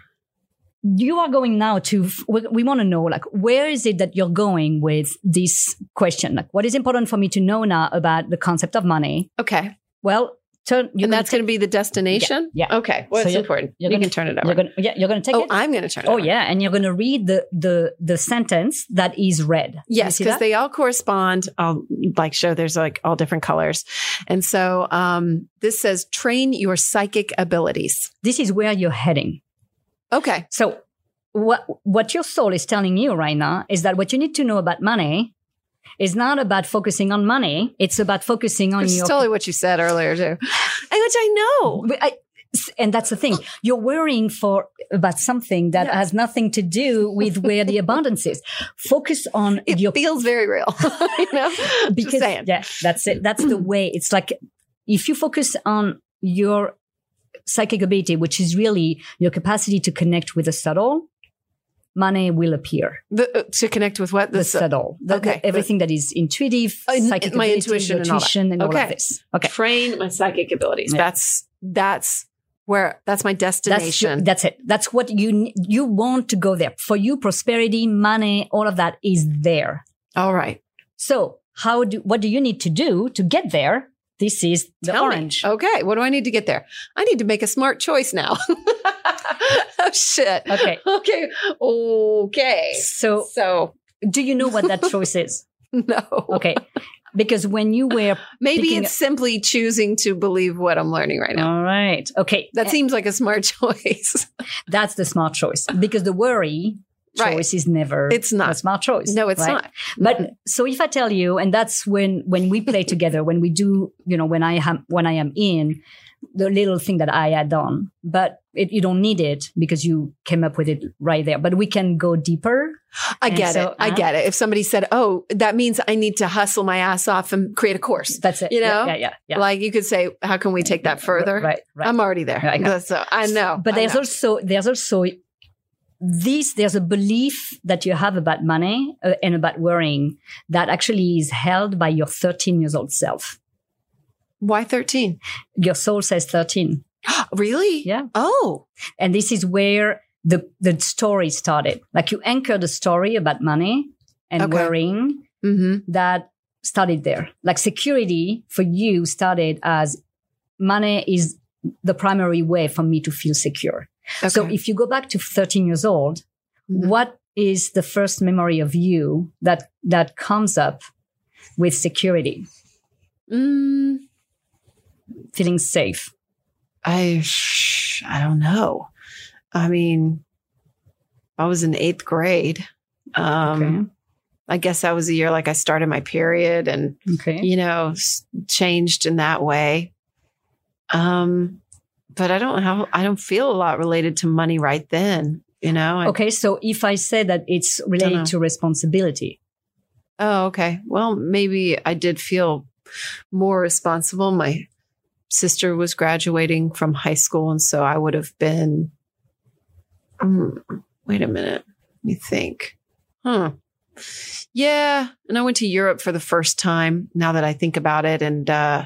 you are going now to, we, we want to know, like, where is it that you're going with this question? Like, what is important for me to know now about the concept of money? Okay. Well, turn, you're And that's going to take- be the destination? Yeah, yeah. Okay. What's So you're- important? you're You gonna- can turn it You're over. gonna, yeah, you're going to take Oh, it. I'm going to turn it Oh over. yeah, and you're going to read the the the sentence that is red. Yes, You see because that? they all correspond. I'll like show there's like all different colors. And so um, this says train your psychic abilities. This is where you're heading. Okay. So what what your soul is telling you right now is that what you need to know about money is not about focusing on money. It's about focusing on Which is your totally what you said earlier too. And which I know. But I- and that's the thing. You're worrying for about something that Yeah. has nothing to do with where the abundance is. Focus on It your feels very real. you know? Just because saying. yeah, that's it. That's the way. It's like if you focus on your psychic ability, which is really your capacity to connect with the subtle, money will appear. The, uh, to connect with what? The, The, subtle, the, okay. the- everything that is intuitive, Uh, in- psychic my ability, intuition your and all that. tuition and all Okay. of this. Okay, Train my psychic abilities. Yeah. That's that's where that's my that's your- destination. that's it. That's what you you want to go there for. You, prosperity, money, all of that is there. all right. So how do what do you need to do to get there? This is the Tell me. orange. Okay. What do I need to get there? I need to make a smart choice now. oh shit. Okay. Okay. Okay. So So do you know what that choice is? no. Okay. Because when you were Maybe picking- it's simply choosing to believe what I'm learning right now. all right. Okay. That seems like a smart choice. That's the smart choice because the worry Right. choice is never It's not. a smart choice. No, it's right? not. But so if I tell you, and that's when when we play together, when we do, you know, when I am when I am in the little thing that I add on, but it, you don't need it because you came up with it right there. But we can go deeper. I And get so, it. I uh, get it. If somebody said, "Oh, that means I need to hustle my ass off and create a course," That's it. You Yeah, know? yeah, yeah. yeah. like you could say, "How can we take that further?" Right, right. I'm already there. Right, yeah. So I know. But I there's know. also there's also this there's a belief that you have about money uh, and about worrying that actually is held by your thirteen years old self. Why thirteen? Your soul says thirteen. Really? Yeah. Oh, And this is where the the story started. Like you anchor the story about money and Okay. worrying mm-hmm. that started there. Like security for you started as money is the primary way for me to feel secure. Okay. So if you go back to thirteen years old, mm-hmm. what is the first memory of you that, that comes up with security? Mm. Feeling safe. I, I don't know. I mean, I was in eighth grade. Um, okay. I guess that was the year like I started my period and, okay. you know, changed in that way. Um, but I don't have, I don't feel a lot related to money right then, you know? I, okay. So if I say that it's related to responsibility. Oh, okay. Well, maybe I did feel more responsible. My sister was graduating from high school. And so I would have been, um, wait a minute. Let me think. Huh. Yeah. And I went to Europe for the first time now that I think about it. And, uh,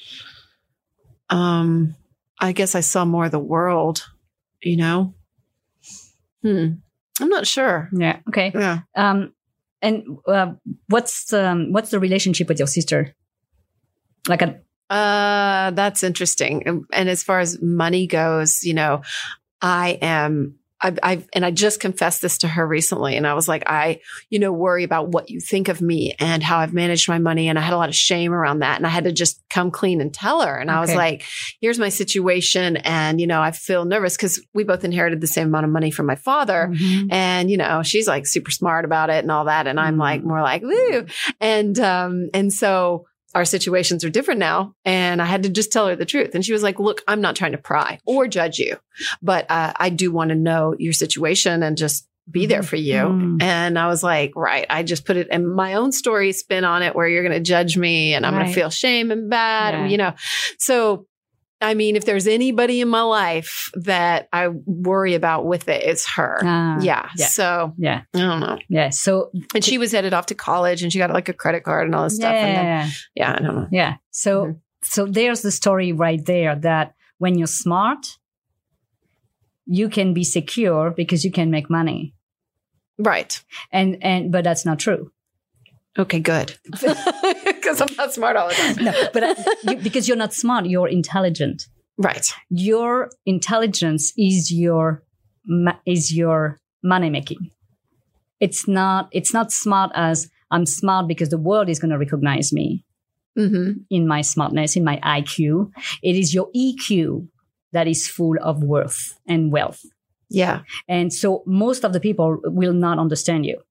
um, I guess I saw more of the world, you know? Hmm. I'm not sure. Yeah. Okay. Yeah. Um, and, uh, what's, um, what's the relationship with your sister? Like a, uh, that's interesting. And, and as far as money goes, you know, I am, I've, I've, and I just confessed this to her recently. And I was like, I, you know, worry about what you think of me and how I've managed my money. And I had a lot of shame around that. And I had to just come clean and tell her. And I was okay. like, here's my situation. And, you know, I feel nervous because we both inherited the same amount of money from my father. Mm-hmm. And, you know, she's like super smart about it and all that. And I'm mm-hmm. like, more like, woo. And, um, and so our situations are different now. And I had to just tell her the truth. And she was like, look, I'm not trying to pry or judge you, but uh, I do want to know your situation and just be there for you. Mm. And I was like, right. I just put it in my own story spin on it where you're going to judge me and I'm right. going to feel shame and bad, yeah. you know? So, I mean, if there's anybody in my life that I worry about with it, it's her. Uh, yeah. yeah. So yeah. I don't know. Yeah. So, and she was headed off to college and she got like a credit card and all this stuff. Yeah. And then, yeah. I don't know. Yeah. So, mm-hmm. so there's the story right there that when you're smart, you can be secure because you can make money. Right. And, and, but that's not true. Okay, good. Because I'm not smart all the time. No, but uh, you, because you're not smart, you're intelligent. Right. Your intelligence is your is your money making. It's not. It's not smart as I'm smart because the world is going to recognize me mm-hmm. in my smartness, in my I Q. It is your E Q that is full of worth and wealth. Yeah. And so most of the people will not understand you.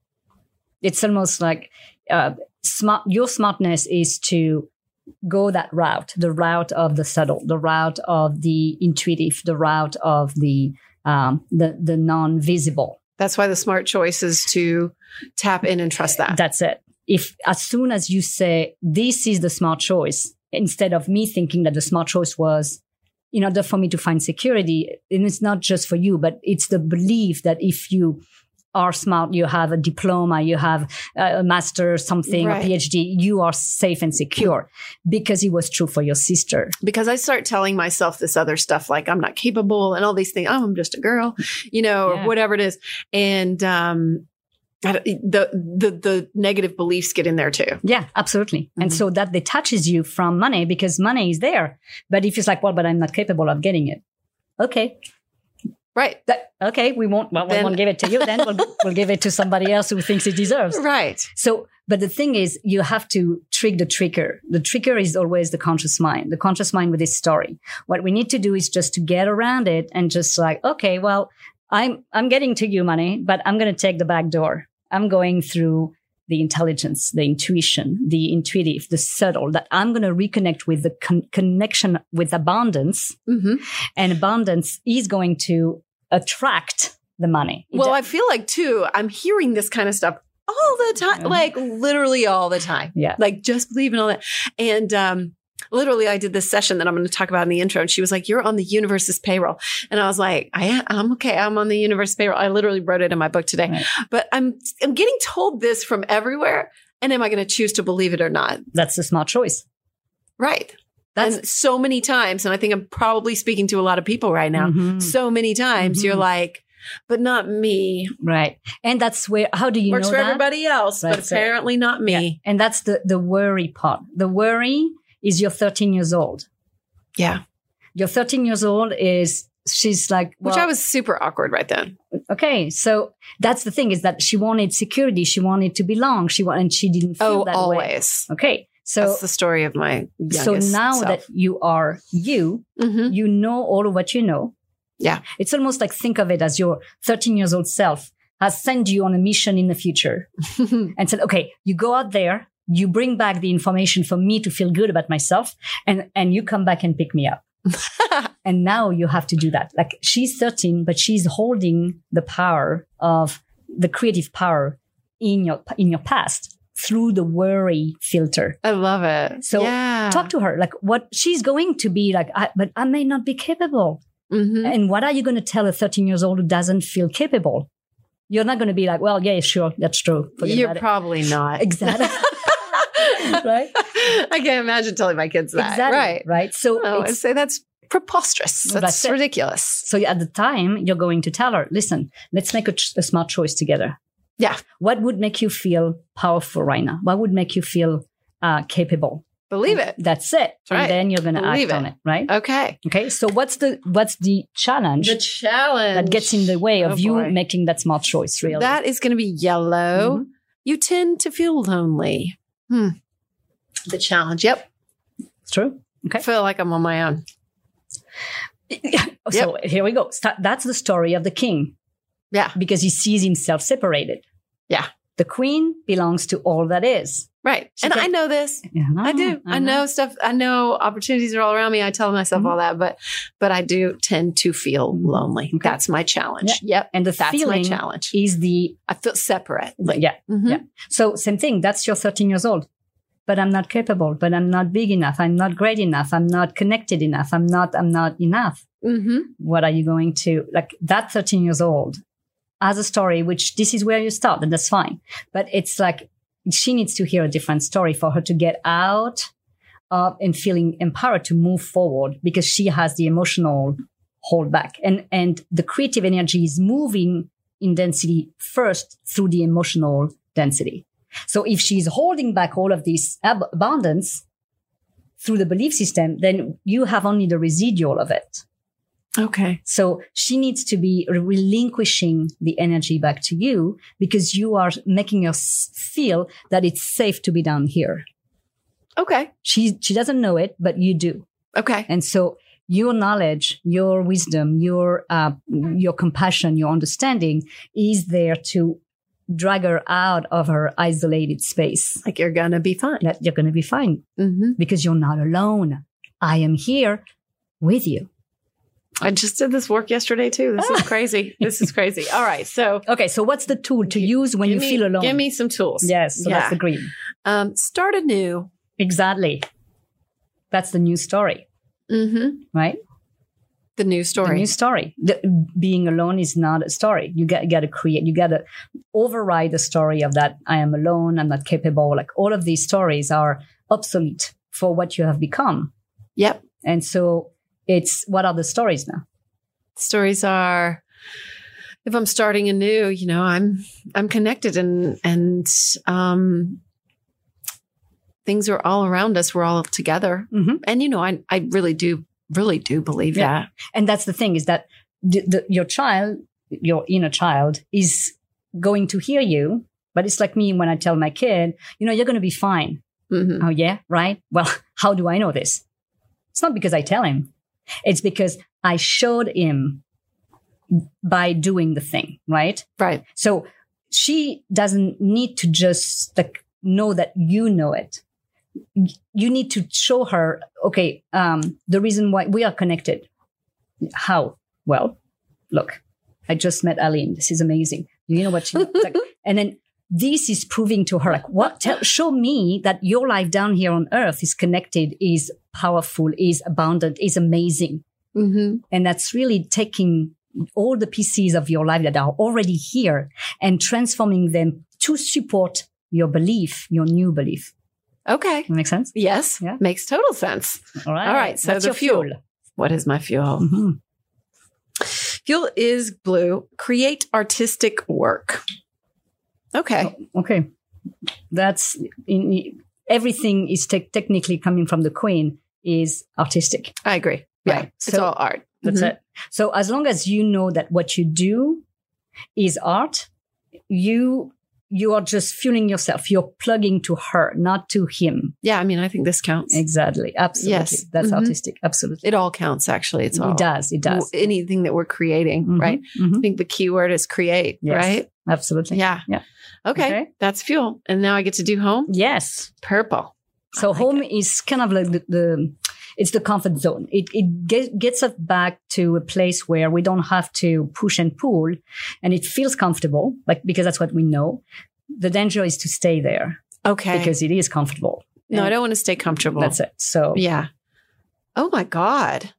It's almost like uh, smart. Your smartness is to go that route, the route of the subtle, the route of the intuitive, the route of the um, the the non-visible. That's why the smart choice is to tap in and trust that. That's it. If as soon as you say this is the smart choice, instead of me thinking that the smart choice was in order for me to find security, and it's not just for you, but it's the belief that if you are smart, you have a diploma, you have a master something, right. a PhD, you are safe and secure because it was true for your sister. Because I start telling myself this other stuff like I'm not capable and all these things. Oh, I'm just a girl, you know, yeah. or whatever it is. And um, the, the, the negative beliefs get in there too. Yeah, absolutely. Mm-hmm. And so that detaches you from money because money is there. But if it's like, well, but I'm not capable of getting it. Okay. Right. That, okay. We won't, well, then, we won't give it to you. Then we'll, we'll give it to somebody else who thinks it deserves. Right. So, but the thing is, you have to trick the tricker. The tricker is always the conscious mind, the conscious mind with this story. What we need to do is just to get around it and just like, okay, well, I'm, I'm getting to you money, but I'm going to take the back door. I'm going through the intelligence, the intuition, the intuitive, the subtle, that I'm going to reconnect with the con- connection with abundance. Mm-hmm. And abundance is going to attract the money. Well, I feel like too, I'm hearing this kind of stuff all the time, mm-hmm. like literally all the time. Yeah. Like just believe in all that. And, um, literally I did this session that I'm going to talk about in the intro. And she was like, you're on the universe's payroll. And I was like, I am, I'm okay. I'm on the universe's payroll. I literally wrote it in my book today, right. but I'm, I'm getting told this from everywhere. And am I going to choose to believe it or not? That's the smart choice. Right. That's and so many times. And I think I'm probably speaking to a lot of people right now. Mm-hmm. So many times mm-hmm. you're like, but not me. Right. And that's where, how do you Works know for that? everybody else, that's but apparently it. Not me. Yeah. And that's the, the worry part. The worry is you're thirteen years old. Yeah. Your thirteen years old is, she's like, well, Which I was super awkward right then. okay. So that's the thing, is that she wanted security. She wanted to belong. She wanted, and she didn't feel Oh, that always. way. Okay. So, That's the story of my so youngest now self. that you are you, Mhm. you know all of what you know. Yeah. It's almost like, think of it as your thirteen years old self has sent you on a mission in the future and said, okay, you go out there, you bring back the information for me to feel good about myself, and, and you come back and pick me up. And now you have to do that. Like, she's thirteen, but she's holding the power of the creative power in your, in your past through the worry filter. I love it. So yeah. talk to her, like, what she's going to be like, I, but I may not be capable. Mhm. And what are you going to tell a thirteen years old who doesn't feel capable? You're not going to be like, well, yeah, sure, that's true. Forget You're about it. probably not. Exactly. Right? I can't imagine telling my kids that. Exactly. Right. Right. So, Oh, I it's, say that's preposterous. Well, That's, that's it. ridiculous. so at the time, you're going to tell her, listen, let's make a, ch- a smart choice together. Yeah. What would make you feel powerful right now? What would make you feel uh, capable? Believe it. That's it. Right. And then you're going to act Believe on it. it. Right. Okay. Okay. So what's the, what's the challenge The challenge that gets in the way of Oh, you boy. making that smart choice? Really? That is going to be yellow. Mhm. You tend to feel lonely. Hmm. The challenge. Yep. It's true. I feel like I'm on my own. So here we go. Sta- That's the story of the king, Yeah. because he sees himself separated. Yeah. The queen belongs to all that is. Right. She and can- I know this. Yeah, I do. I know stuff. I know opportunities are all around me. I tell myself Mhm. all that, but but I do tend to feel lonely. Okay. That's my challenge. Yep. And the That's feeling my challenge. is the, I feel separate. yeah. Mhm. Yeah. So same thing. That's your thirteen years old. But I'm not capable, but I'm not big enough. I'm not great enough. I'm not connected enough. I'm not, I'm not enough. Mm-hmm. What are you going to, like, that thirteen years old has a story, which this is where you start, and that's fine. But it's like, she needs to hear a different story for her to get out of and feeling empowered to move forward, because she has the emotional hold back. And, and the creative energy is moving in density first through the emotional density. So if she's holding back all of this ab- abundance through the belief system, then you have only the residual of it. Okay. So she needs to be relinquishing the energy back to you, because you are making her s- feel that it's safe to be down here. Okay. She, she doesn't know it, but you do. Okay. And so your knowledge, your wisdom, your, uh, your compassion, your understanding is there to drag her out of her isolated space. Like you're gonna be fine. That you're going to be fine, Mm-hmm. because you're not alone. I am here with you. I just did this work yesterday too. This is crazy. This is crazy. All right. So Okay. So what's the tool to use when you give me, feel alone? Give me some tools. Yes. So Yeah. that's the green. Um, start anew. Exactly. That's the new story, Mm-hmm. right? The new The story. new story. The, being alone is not a story. You got, got to create, you got to override the story of that. I am alone. I'm not capable. Like, all of these stories are obsolete for what you have become. Yep. And so it's, what are the stories now? Stories are, if I'm starting anew, you know, I'm I'm connected and and um things are all around us. We're all together. Mm-hmm. And you know, I I really do really do believe Yeah. that. And that's the thing, is that the, the, your child, your inner child, is going to hear you. But it's like me when I tell my kid, you know, you're going to be fine. Mm-hmm. Oh, yeah, right. Well, how do I know this? It's not because I tell him. It's because I showed him by doing the thing, right? Right. So she doesn't need to just like know that you know it. You need to show her, okay, um, the reason why we are connected. How? Well, look, I just met Aline. This is amazing. You know what she like, and then this is proving to her, like, what? Tell, show me that your life down here on earth is connected, is powerful, is abundant, is amazing. Mm-hmm. And that's really taking all the pieces of your life that are already here and transforming them to support your belief, your new belief. Okay. Make sense? Yes. Yeah. Makes total sense. All right. All right. So What's the your fuel. fuel? What is my fuel? Mhm. Fuel is blue. Create artistic work. Okay. Okay. That's in, everything is te- technically coming from the queen. is artistic. I agree. Yeah. Right. It's So- all art. That's Mhm. it. So as long as you know that what you do is art, you you are just fueling yourself. You're plugging to her, not to him. Yeah. I mean, I think this counts. Exactly. Absolutely. Yes. That's Mhm. artistic. Absolutely. It all counts, actually. It's all. It does. It does. Anything that we're creating, Mhm. right? Mhm. I think the key word is create, Yes. right? Absolutely. Yeah. Yeah. Okay. Okay. That's fuel. And now I get to do home. Yes. Purple. So I like home it. is kind of like the, the it's the comfort zone. It it get, gets us back to a place where we don't have to push and pull, and it feels comfortable, like because that's what we know. The danger is to stay there Okay. because it is comfortable. no, And I don't want to stay comfortable. That's it. So Yeah. Oh my God.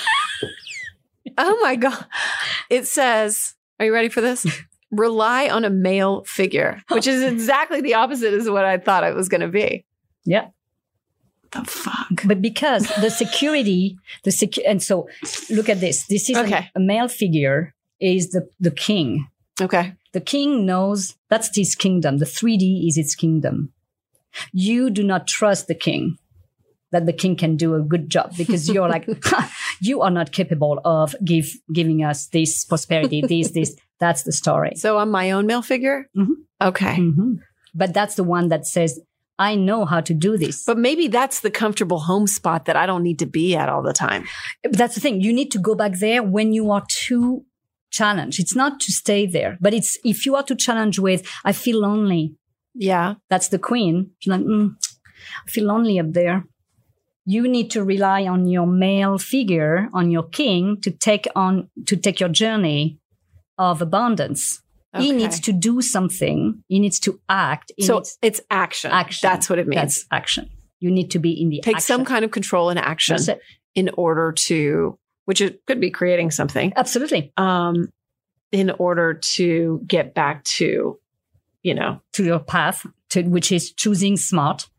Oh my God. It says, are you ready for this? Rely on a male figure, which is exactly the opposite as what I thought it was going to be. yeah. The fuck? But because the security, the secu- and so look at this. This is Okay. a, a male figure is the the king. Okay. The king knows that's his kingdom. The three D is its kingdom. You do not trust the king that the king can do a good job because you're like, "Ha, you are not capable of give giving us this prosperity, this, this. That's the story. So I'm my own male figure? Mhm. Okay. Mhm. But that's the one that says, I know how to do this. But maybe that's the comfortable home spot that I don't need to be at all the time. But that's the thing. You need to go back there when you are too challenged. It's not to stay there, but it's if you are too challenged with, I feel lonely. Yeah. That's the queen. She's like, mm, I feel lonely up there. You need to rely on your male figure, on your king, to take on to take your journey of abundance. He Okay. needs to do something. He needs to act. He So needs it's action. action. That's what it means. That's action. You need to be in the Take action. some kind of control and action That's it. in order to, which it could be creating something, Absolutely. um, in order to get back to, you know. To your path, to which is choosing smart.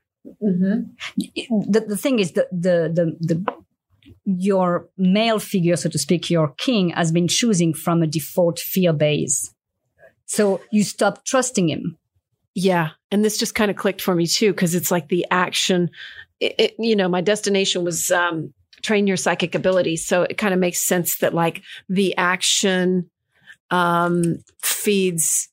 The, the thing is that the, the, the, your male figure, so to speak, your king has been choosing from a default fear base. So you stop trusting him. Yeah. And this just kind of clicked for me too, because it's like the action, it, it, you know, my destination was um, train your psychic abilities. So it kind of makes sense that like the action um, feeds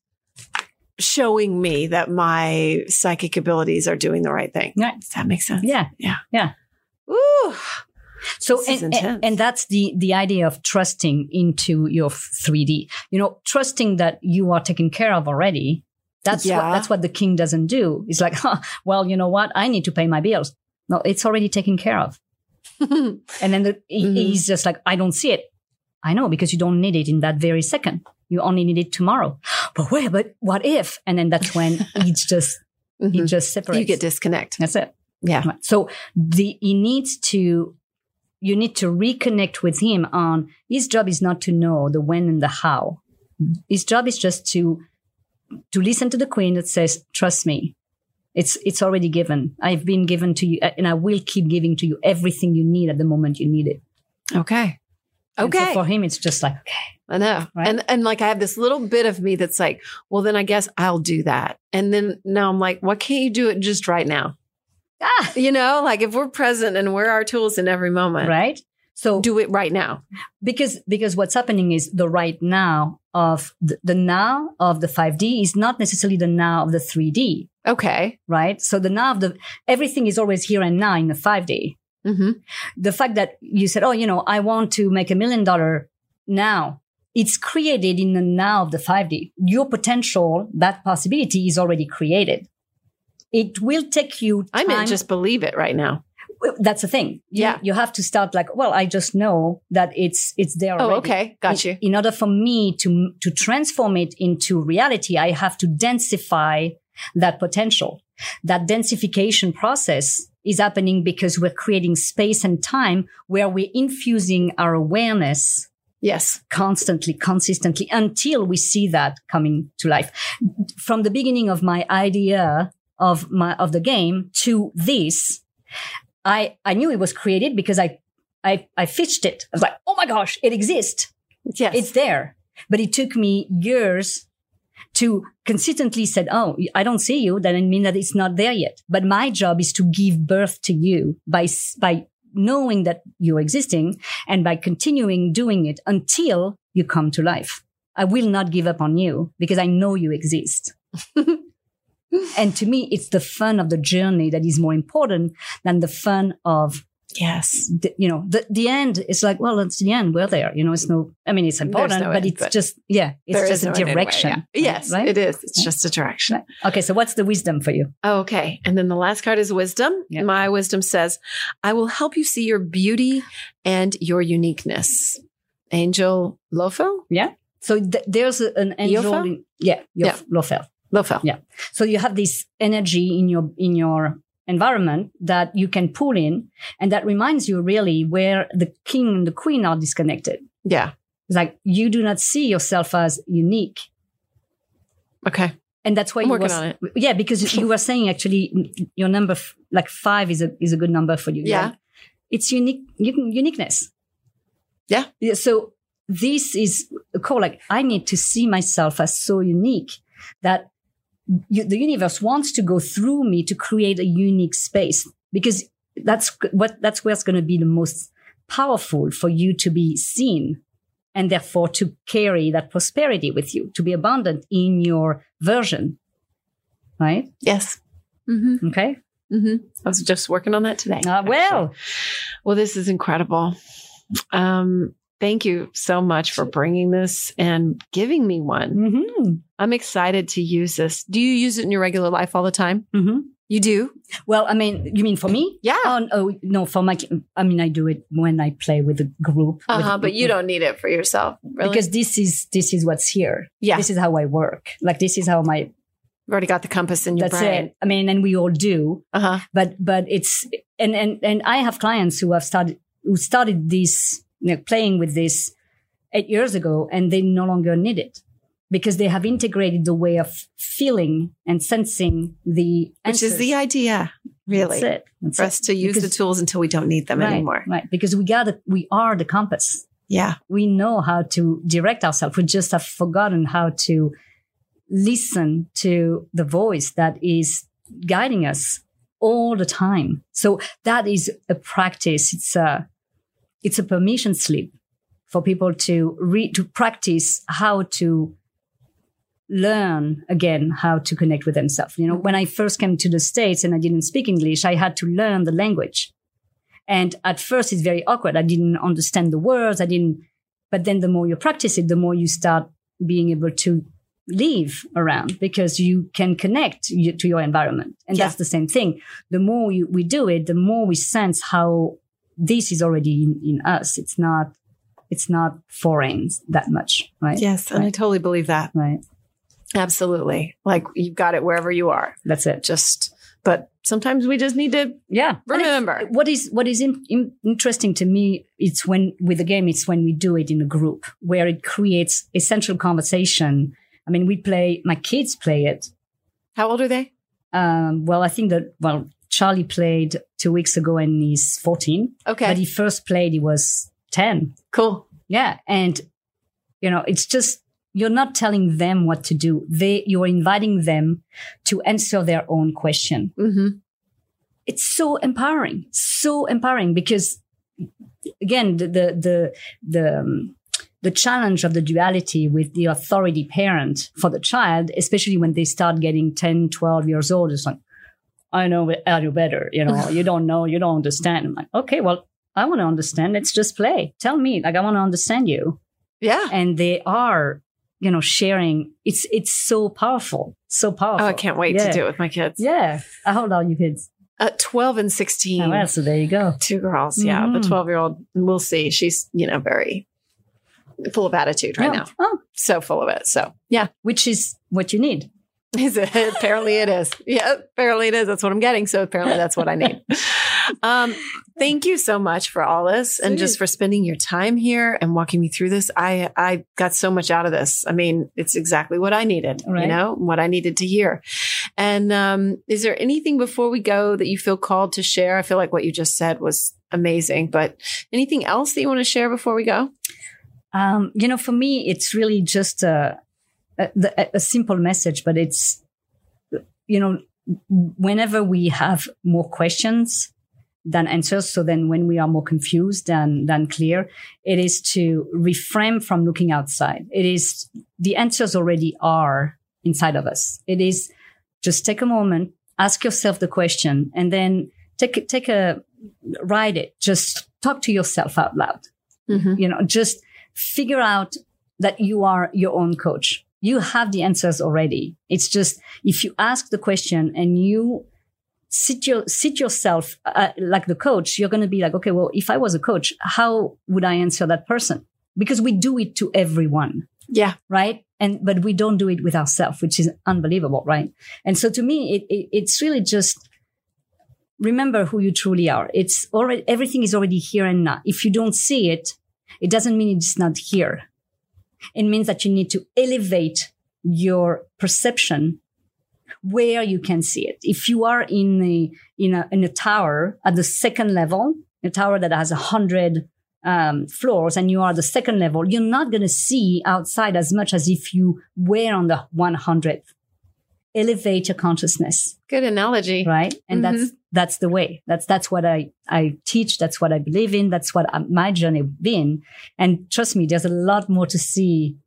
showing me that my psychic abilities are doing the right thing. Right. Does that make sense? Yeah. Yeah. Yeah. Ooh. So This is and, intense. and, and that's the the idea of trusting into your three D. You know, trusting that you are taken care of already. That's Yeah. what that's what the king doesn't do. It's like, huh, well, you know what? I need to pay my bills. No, it's already taken care of. And then the, he- Mhm. he's just like, I don't see it. I know, because you don't need it in that very second. You only need it tomorrow. But wait, but what if? And then that's when it's just he Mhm. just separates. You get disconnect. That's it. Yeah. Right. So the he needs to you need to reconnect with him on his job is not to know the when and the how. His job is just to to listen to the queen that says, trust me. It's it's already given. I've been given to you and I will keep giving to you everything you need at the moment you need it. Okay. And so Okay. for him it's just like, okay. I know. Right? And and like I have this little bit of me that's like, well, then I guess I'll do that. And then now I'm like, why can't you do it just right now? Ah, You know, like if we're present and we're our tools in every moment, right? So do it right now. because because what's happening is the right now of the, the now of the five D is not necessarily the now of the three D. Okay. Right? So the now of the, everything is always here and now in the five D. Mm-hmm. The fact that you said, oh, you know, I want to make a million dollar now, it's created in the now of the five D. Your potential, that possibility is already created. It will take you time. I meant just believe it right now. That's the thing. You- Yeah. You have to start like, well, I just know that it's, it's there already. Oh, okay. Got in, you. In order for me to, to transform it into reality, I have to densify that potential. That densification process is happening because we're creating space and time where we're infusing our awareness Yes. constantly, consistently until we see that coming to life. From the beginning of my idea of my, of the game to this, I, I knew it was created because I, I, I fetched it. I was like, oh my gosh, it exists. Yes. It's there. But it took me years to consistently said, oh, I don't see you. That doesn't mean that it's not there yet. But my job is to give birth to you by, s- by knowing that you're existing and by continuing doing it until you come to life. I will not give up on you because I know you exist. And to me, it's the fun of the journey that is more important than the fun of, yes, the, you know, the, the end. It's like, well, it's the end. We're there. You know, it's no, I mean, it's important, no but end, it's but just, yeah, it's just no a end anyway, direction. yeah. Yes, right? it is. It's Yeah. just a direction. Right. Okay. So what's the wisdom for you? Okay. And then the last card is wisdom. Yeah. My wisdom says, I will help you see your beauty and your uniqueness. Angel Lofel? Yeah. So th- there's a, an angel. Yofa? In, yeah. Yof- Yeah. Lofel. Lofel. Yeah. So you have this energy in your, in your environment that you can pull in. And that reminds you really where the king and the queen are disconnected. Yeah. It's like you do not see yourself as unique. Okay. And that's why I'm you working was, on it. Yeah, because you were saying actually your number, f- like five is a, is a good number for you. Yeah. Right? It's unique, uni- uniqueness. Yeah. Yeah. So this is a call, like I need to see myself as so unique that you, the universe wants to go through me to create a unique space, because that's what, that's where it's going to be the most powerful for you to be seen, and therefore to carry that prosperity with you, to be abundant in your version. Right? Yes. Mm-hmm. Okay. Mm-hmm. I was just working on that today. Uh, well, Well, this is incredible. Um, thank you so much for bringing this and giving me one. mm-hmm, I'm excited to use this. Do you use it in your regular life all the time? mm-hmm. You do? Well, I mean, you mean for me? Yeah. Oh, oh no, for my, I mean, I do it when I play with a group. with- Uh-huh, but you don't need it for yourself, really? Because this is, this is what's here. yeah, This is how I work. Like, this is how my, you've already got the compass in your that's brain. it. I mean, and we all do, Uh-huh. but, but it's, and, and, and I have clients who have started, who started this, you know, playing with this eight years ago, and they no longer need it because they have integrated the way of feeling and sensing the Which is the answers. idea, really, That's it. That's for it. us to use Because- the tools until we don't need them right, anymore. Right. Because we got it. We are the compass. Yeah. We know how to direct ourselves. We just have forgotten how to listen to the voice that is guiding us all the time. So that is a practice. It's a, it's a permission slip for people to read, to practice how to learn again how to connect with themselves. You know, when I first came to the States and I didn't speak English, I had to learn the language. And at first it's very awkward. I didn't understand the words. I didn't, but then the more you practice it, the more you start being able to live around, because you can connect you, to your environment. And Yeah. that's the same thing. The more you, we do it, the more we sense how this is already in, in us. It's not, it's not foreign that much. Right. Yes. And I Right. totally believe that. Right. Absolutely. Like you've got it wherever you are. That's it. Just, but sometimes we just need to Yeah. And it's- remember. what is what is in, in, interesting to me, it's when with the game, it's when we do it in a group where it creates essential conversation. I mean, we play, my kids play it. How old are they? Um, well, I think that, well, Charlie played two weeks ago and he's fourteen. Okay. But he first played, he was ten. Cool. Yeah. And, you know, it's just, you're not telling them what to do. They, you're inviting them to answer their own question. Mm-hmm. It's so empowering, so empowering, because again, the, the, the, the, um, the challenge of the duality with the authority parent for the child, especially when they start getting ten, twelve years old, is like, I know, I know better. You know, you don't know, you don't understand. I'm like, okay, well, I want to understand. Let's just play. Tell me, like, I want to understand you. Yeah. And they are, you know, sharing. It's, it's so powerful. So powerful. Oh, I can't wait Yeah. to do it with my kids. Yeah. How old are you kids? Uh, twelve and sixteen. Oh, well, so there you go. Two girls. Yeah. The Mhm. twelve year old, we'll see. She's, you know, very full of attitude right Yeah. now. Oh, So full of it. So yeah. which is what you need. Is it? Apparently it is. Yeah, apparently it is. That's what I'm getting. So apparently that's what I need. Um, thank you so much for all this and just for spending your time here and walking me through this. I, I got so much out of this. I mean, it's exactly what I needed, Right. you know, what I needed to hear. And, um, is there anything before we go that you feel called to share? I feel like what you just said was amazing, but anything else that you want to share before we go? Um, you know, for me, it's really just a, a, a simple message, but it's, you know, whenever we have more questions, than answers. So then when we are more confused than, than clear, it is to reframe from looking outside. It is the answers already are inside of us. It is just take a moment, ask yourself the question, and then take, take a, write it. Just talk to yourself out loud. Mm-hmm. You know, just figure out that you are your own coach. You have the answers already. It's just, if you ask the question and you sit your, sit yourself uh, like the coach, you're going to be like, okay, well, if I was a coach, how would I answer that person? Because we do it to everyone. Yeah. Right. And, but we don't do it with ourselves, which is unbelievable. Right. And so to me, it, it it's really just remember who you truly are. It's already, everything is already here and now. If you don't see it, it doesn't mean it's not here. It means that you need to elevate your perception where you can see it. If you are in a, in a, in a tower at the second level, a tower that has a hundred um, floors, and you are the second level, you're not going to see outside as much as if you were on the one hundredth. Elevate your consciousness. Good analogy. Right. And mm-hmm. that's, that's the way. That's, that's what I, I teach. That's what I believe in. That's what my journey been. And trust me, there's a lot more to see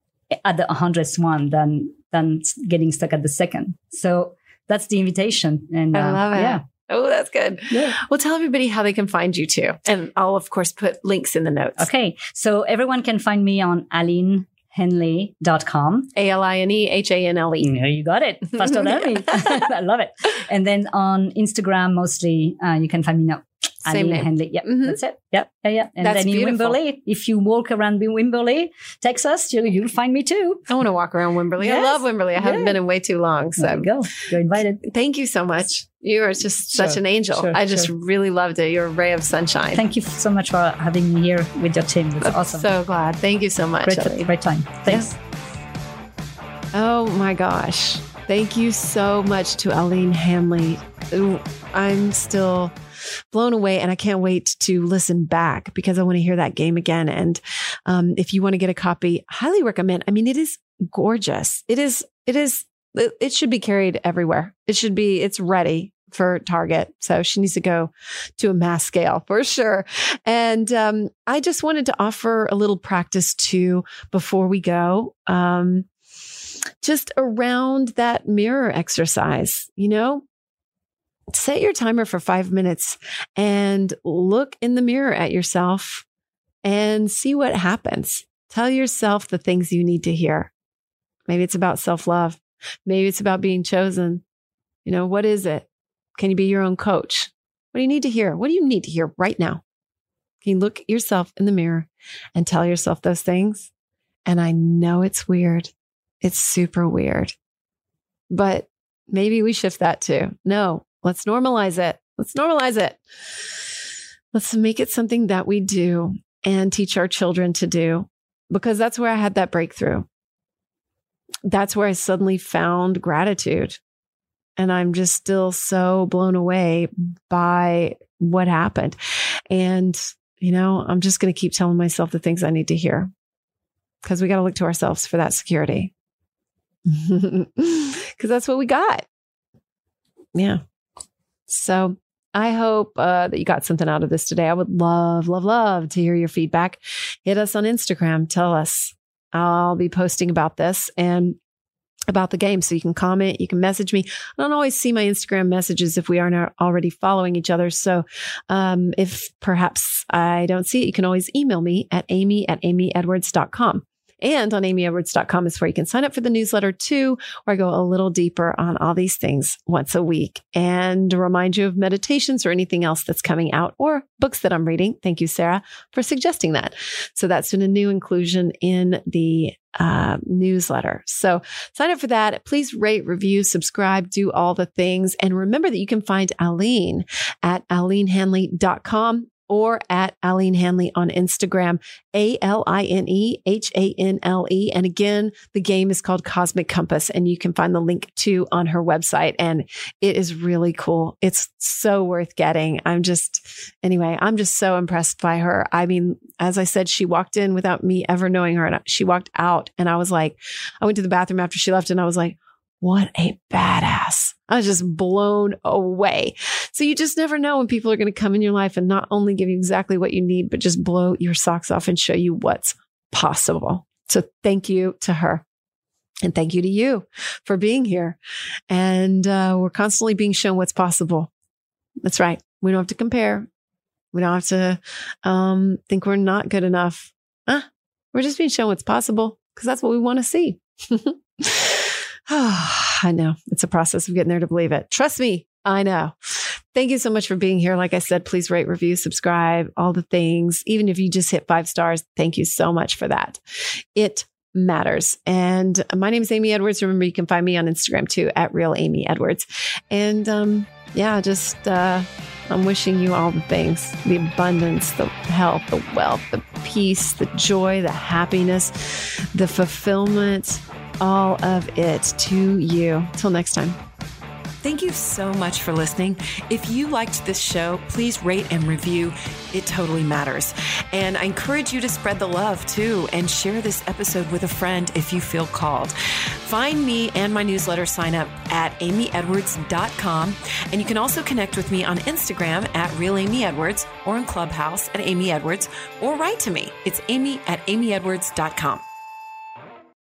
at the hundredth one than, than getting stuck at the second. So that's the invitation. And I love uh, it. Yeah. Oh, that's good. Yeah. Well, tell everybody how they can find you too. And I'll, of course, put links in the notes. Okay. So everyone can find me on Aline Henley dot com. A L I N E H A N L E. Yeah, you got it. Faster than me. I love it. And then on Instagram, mostly, uh, you can find me now. Same name. Henley. Yep. Mm-hmm. That's it. Yep. Yeah. Yeah. And that's then in beautiful. Wimberley, if you walk around Wimberley, Texas, you'll, you'll find me too. I want to walk around Wimberley. Yes. I love Wimberley. I yeah. haven't been in way too long. So there you go. You're invited. Thank you so much. You are just such sure. an angel. Sure, I just sure. really loved it. You're a ray of sunshine. Thank you so much for having me here with your team. It's I'm awesome. So glad. Thank you so much. Great, great time. Thanks. Yeah. Oh my gosh. Thank you so much to Aline Hanley. I'm still blown away and I can't wait to listen back because I want to hear that game again. And um, if you want to get a copy, highly recommend. I mean, it is gorgeous. It is, it is, it should be carried everywhere. It should be, it's ready for Target. So she needs to go to a mass scale for sure. And um, I just wanted to offer a little practice too before we go. Um, just around that mirror exercise, you know, set your timer for five minutes and look in the mirror at yourself and see what happens. Tell yourself the things you need to hear. Maybe it's about self-love. Maybe it's about being chosen. You know, what is it? Can you be your own coach? What do you need to hear? What do you need to hear right now? Can you look yourself in the mirror and tell yourself those things? And I know it's weird. It's super weird, but maybe we shift that too. No, let's normalize it. Let's normalize it. Let's make it something that we do and teach our children to do, because that's where I had that breakthrough. That's where I suddenly found gratitude. And I'm just still so blown away by what happened. And, you know, I'm just going to keep telling myself the things I need to hear, because we got to look to ourselves for that security. Because that's what we got. Yeah. So I hope uh, that you got something out of this today. I would love, love, love to hear your feedback. Hit us on Instagram. Tell us. I'll be posting about this and about the game. So you can comment, you can message me. I don't always see my Instagram messages if we aren't already following each other. So um, if perhaps I don't see it, you can always email me at amy at amy edwards dot com. And on amy edwards dot com is where you can sign up for the newsletter too, where I go a little deeper on all these things once a week and remind you of meditations or anything else that's coming out or books that I'm reading. Thank you, Sarah, for suggesting that. So that's been a new inclusion in the uh, newsletter. So sign up for that. Please rate, review, subscribe, do all the things. And remember that you can find Aline at aline hanley dot com. Or at Aline Hanley on Instagram, A L I N E H A N L E. And again, the game is called Cosmic Compass, and you can find the link to on her website. And it is really cool. It's so worth getting. I'm just, anyway, I'm just so impressed by her. I mean, as I said, she walked in without me ever knowing her, and she walked out. And I was like, I went to the bathroom after she left, and I was like, What a badass. I was just blown away. So you just never know when people are going to come in your life and not only give you exactly what you need, but just blow your socks off and show you what's possible. So thank you to her. And thank you to you for being here. And uh, we're constantly being shown what's possible. That's right. We don't have to compare. We don't have to um, think we're not good enough. Huh? We're just being shown what's possible because that's what we want to see. I know it's a process of getting there to believe it. Trust me. I know. Thank you so much for being here. Like I said, please rate, review, subscribe, all the things. Even if you just hit five stars, thank you so much for that. It matters. And my name is Amy Edwards. Remember, you can find me on Instagram too, at Real Amy Edwards. And um, yeah, just uh, I'm wishing you all the things, the abundance, the health, the wealth, the peace, the joy, the happiness, the fulfillment, all of it to you. Till next time. Thank you so much for listening. If you liked this show, please rate and review. It totally matters. And I encourage you to spread the love too and share this episode with a friend if you feel called. Find me and my newsletter sign up at amy edwards dot com. And you can also connect with me on Instagram at Real Amy Edwards or on Clubhouse at Amy Edwards, or write to me. It's amy at amy edwards dot com.